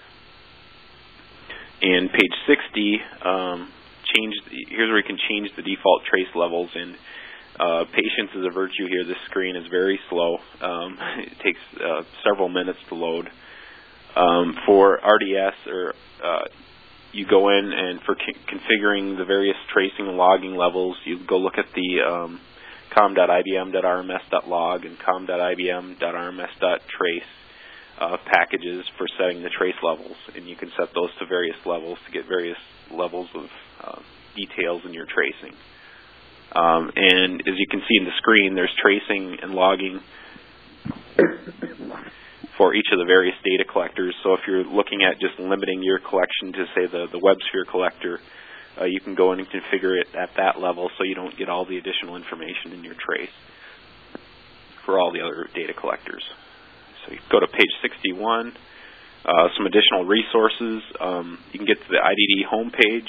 In page 60, here's where you can change the default trace levels. And patience is a virtue here. This screen is very slow. It takes several minutes to load. For RDS, you go in, and for configuring the various tracing and logging levels, you go look at the com.ibm.rms.log and com.ibm.rms.trace packages for setting the trace levels. And you can set those to various levels to get various levels of details in your tracing. And as you can see in the screen, there's tracing and logging for each of the various data collectors. So if you're looking at just limiting your collection to, say, the WebSphere collector, you can go in and configure it at that level so you don't get all the additional information in your trace for all the other data collectors. So you go to page 61, some additional resources. You can get to the IDD homepage.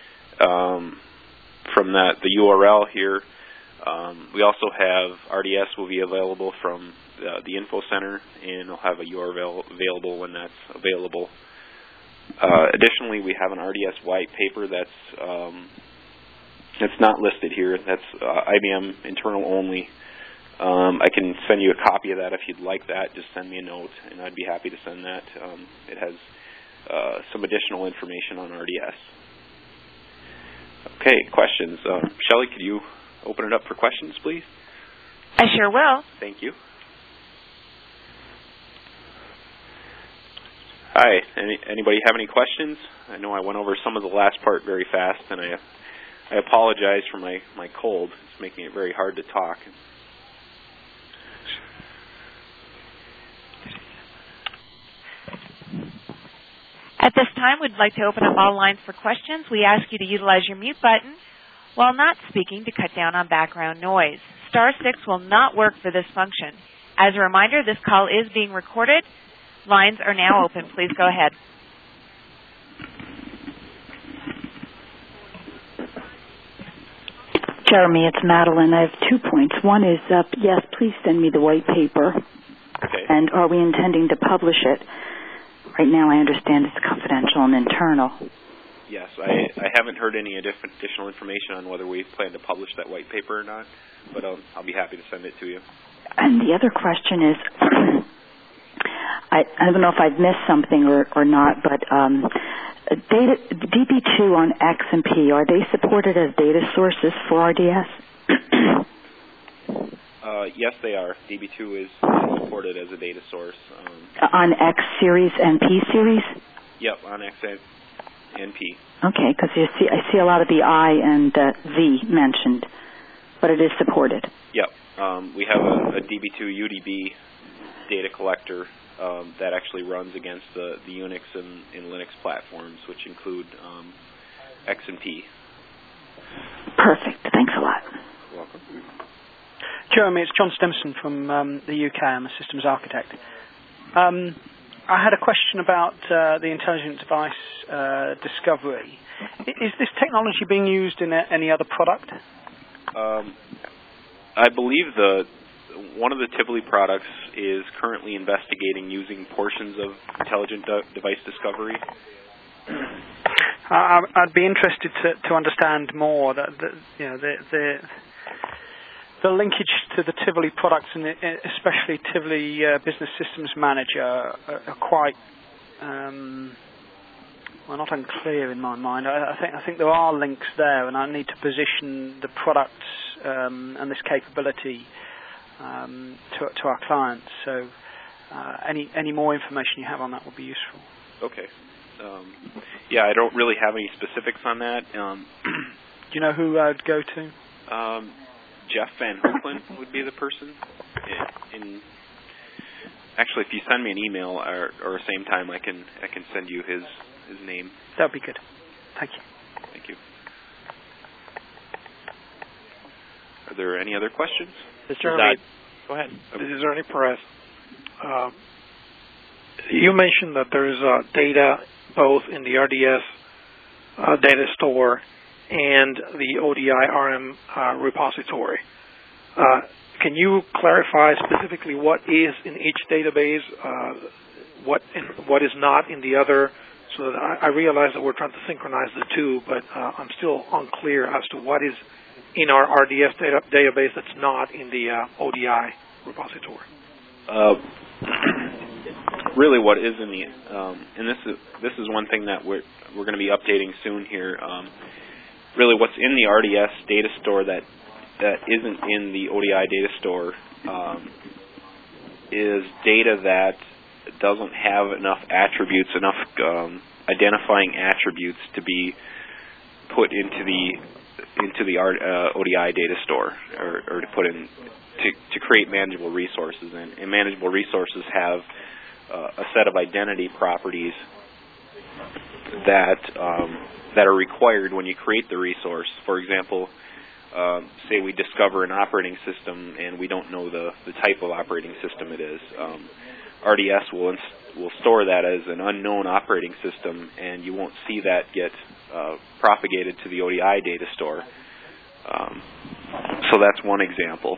From the URL here, we also have RDS will be available from the Info Center, and we'll have a URL available when that's available. Additionally, we have an RDS white paper that's not listed here. That's IBM internal only. I can send you a copy of that if you'd like that. Just send me a note, and I'd be happy to send that. It has some additional information on RDS. Okay, questions. Shelley, could you open it up for questions, please? I sure will. Thank you. Hi. Anybody have any questions? I know I went over some of the last part very fast, and I apologize for my cold. It's making it very hard to talk. At this time, we'd like to open up all lines for questions. We ask you to utilize your mute button while not speaking to cut down on background noise. Star 6 will not work for this function. As a reminder, this call is being recorded. Lines are now open. Please go ahead. Jeremy, it's Madeline. I have 2 points. One is, yes, please send me the white paper. Okay. And are we intending to publish it? Right now I understand it's confidential and internal. Yes, I haven't heard any additional information on whether we plan to publish that white paper or not, but I'll be happy to send it to you. And the other question is, I don't know if I've missed something or not, but DB2 on X and P, are they supported as data sources for RDS? Yes, they are. DB2 is supported as a data source. On X series and P series? Yep, on X and P. Okay, because I see a lot of the I and Z mentioned, but it is supported. Yep. We have a DB2 UDB data collector that actually runs against the Unix and Linux platforms, which include X and P. Perfect. Thanks a lot. You're welcome. Jeremy, it's John Stimson from the UK. I'm a systems architect. I had a question about the intelligent device discovery. Is this technology being used in any other product? I believe one of the Tivoli products is currently investigating using portions of intelligent device discovery. I'd be interested to understand more the the linkage to the Tivoli products, and especially Tivoli Business Systems Manager, are quite not unclear in my mind. I think there are links there, and I need to position the products and this capability to our clients. So any more information you have on that would be useful. Okay. I don't really have any specifics on that. Do you know who I'd go to? Jeff Van Hoekelen would be the person. Actually, if you send me an email or same time, I can send you his name. That would be good. Thank you. Thank you. Are there any other questions? Go ahead. This is Ernie Perez. You mentioned that there is data both in the RDS data store and the ODI RM repository. Can you clarify specifically what is in each database, what is not in the other? So that I realize that we're trying to synchronize the two, but I'm still unclear as to what is in our RDS database that's not in the ODI repository. Really, what is in the and this is one thing that we're going to be updating soon here. Really, what's in the RDS data store that isn't in the ODI data store is data that doesn't have enough attributes, enough identifying attributes to be put into the ODI data store, or to put in to create manageable resources. And manageable resources have a set of identity properties that are required when you create the resource. For example, say we discover an operating system and we don't know the type of operating system it is. RDS will store that as an unknown operating system, and you won't see that get propagated to the ODI data store. So that's one example.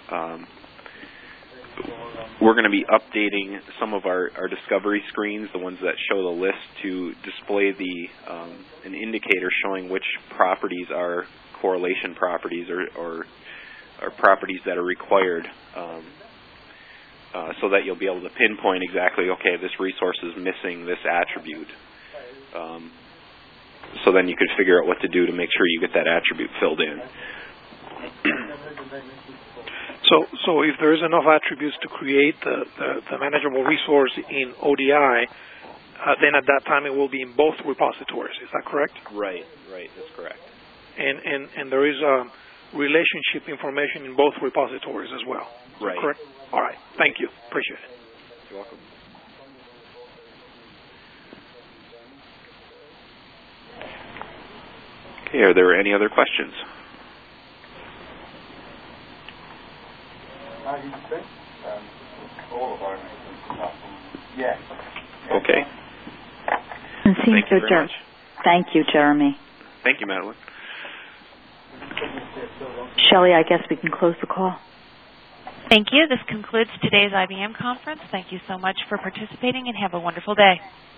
We're going to be updating some of our discovery screens, the ones that show the list, to display an indicator showing which properties are correlation properties or properties that are required, so that you'll be able to pinpoint exactly, okay, this resource is missing this attribute. So then you could figure out what to do to make sure you get that attribute filled in. So if there is enough attributes to create the manageable resource in ODI, then at that time it will be in both repositories. Is that correct? Right. That's correct. And there is relationship information in both repositories as well. Right. Correct? All right. Thank you. Appreciate it. You're welcome. Okay, are there any other questions? Okay. Thank you very much. Thank you, Jeremy. Thank you, Madeline. Shelley, I guess we can close the call. Thank you. This concludes today's IBM conference. Thank you so much for participating, and have a wonderful day.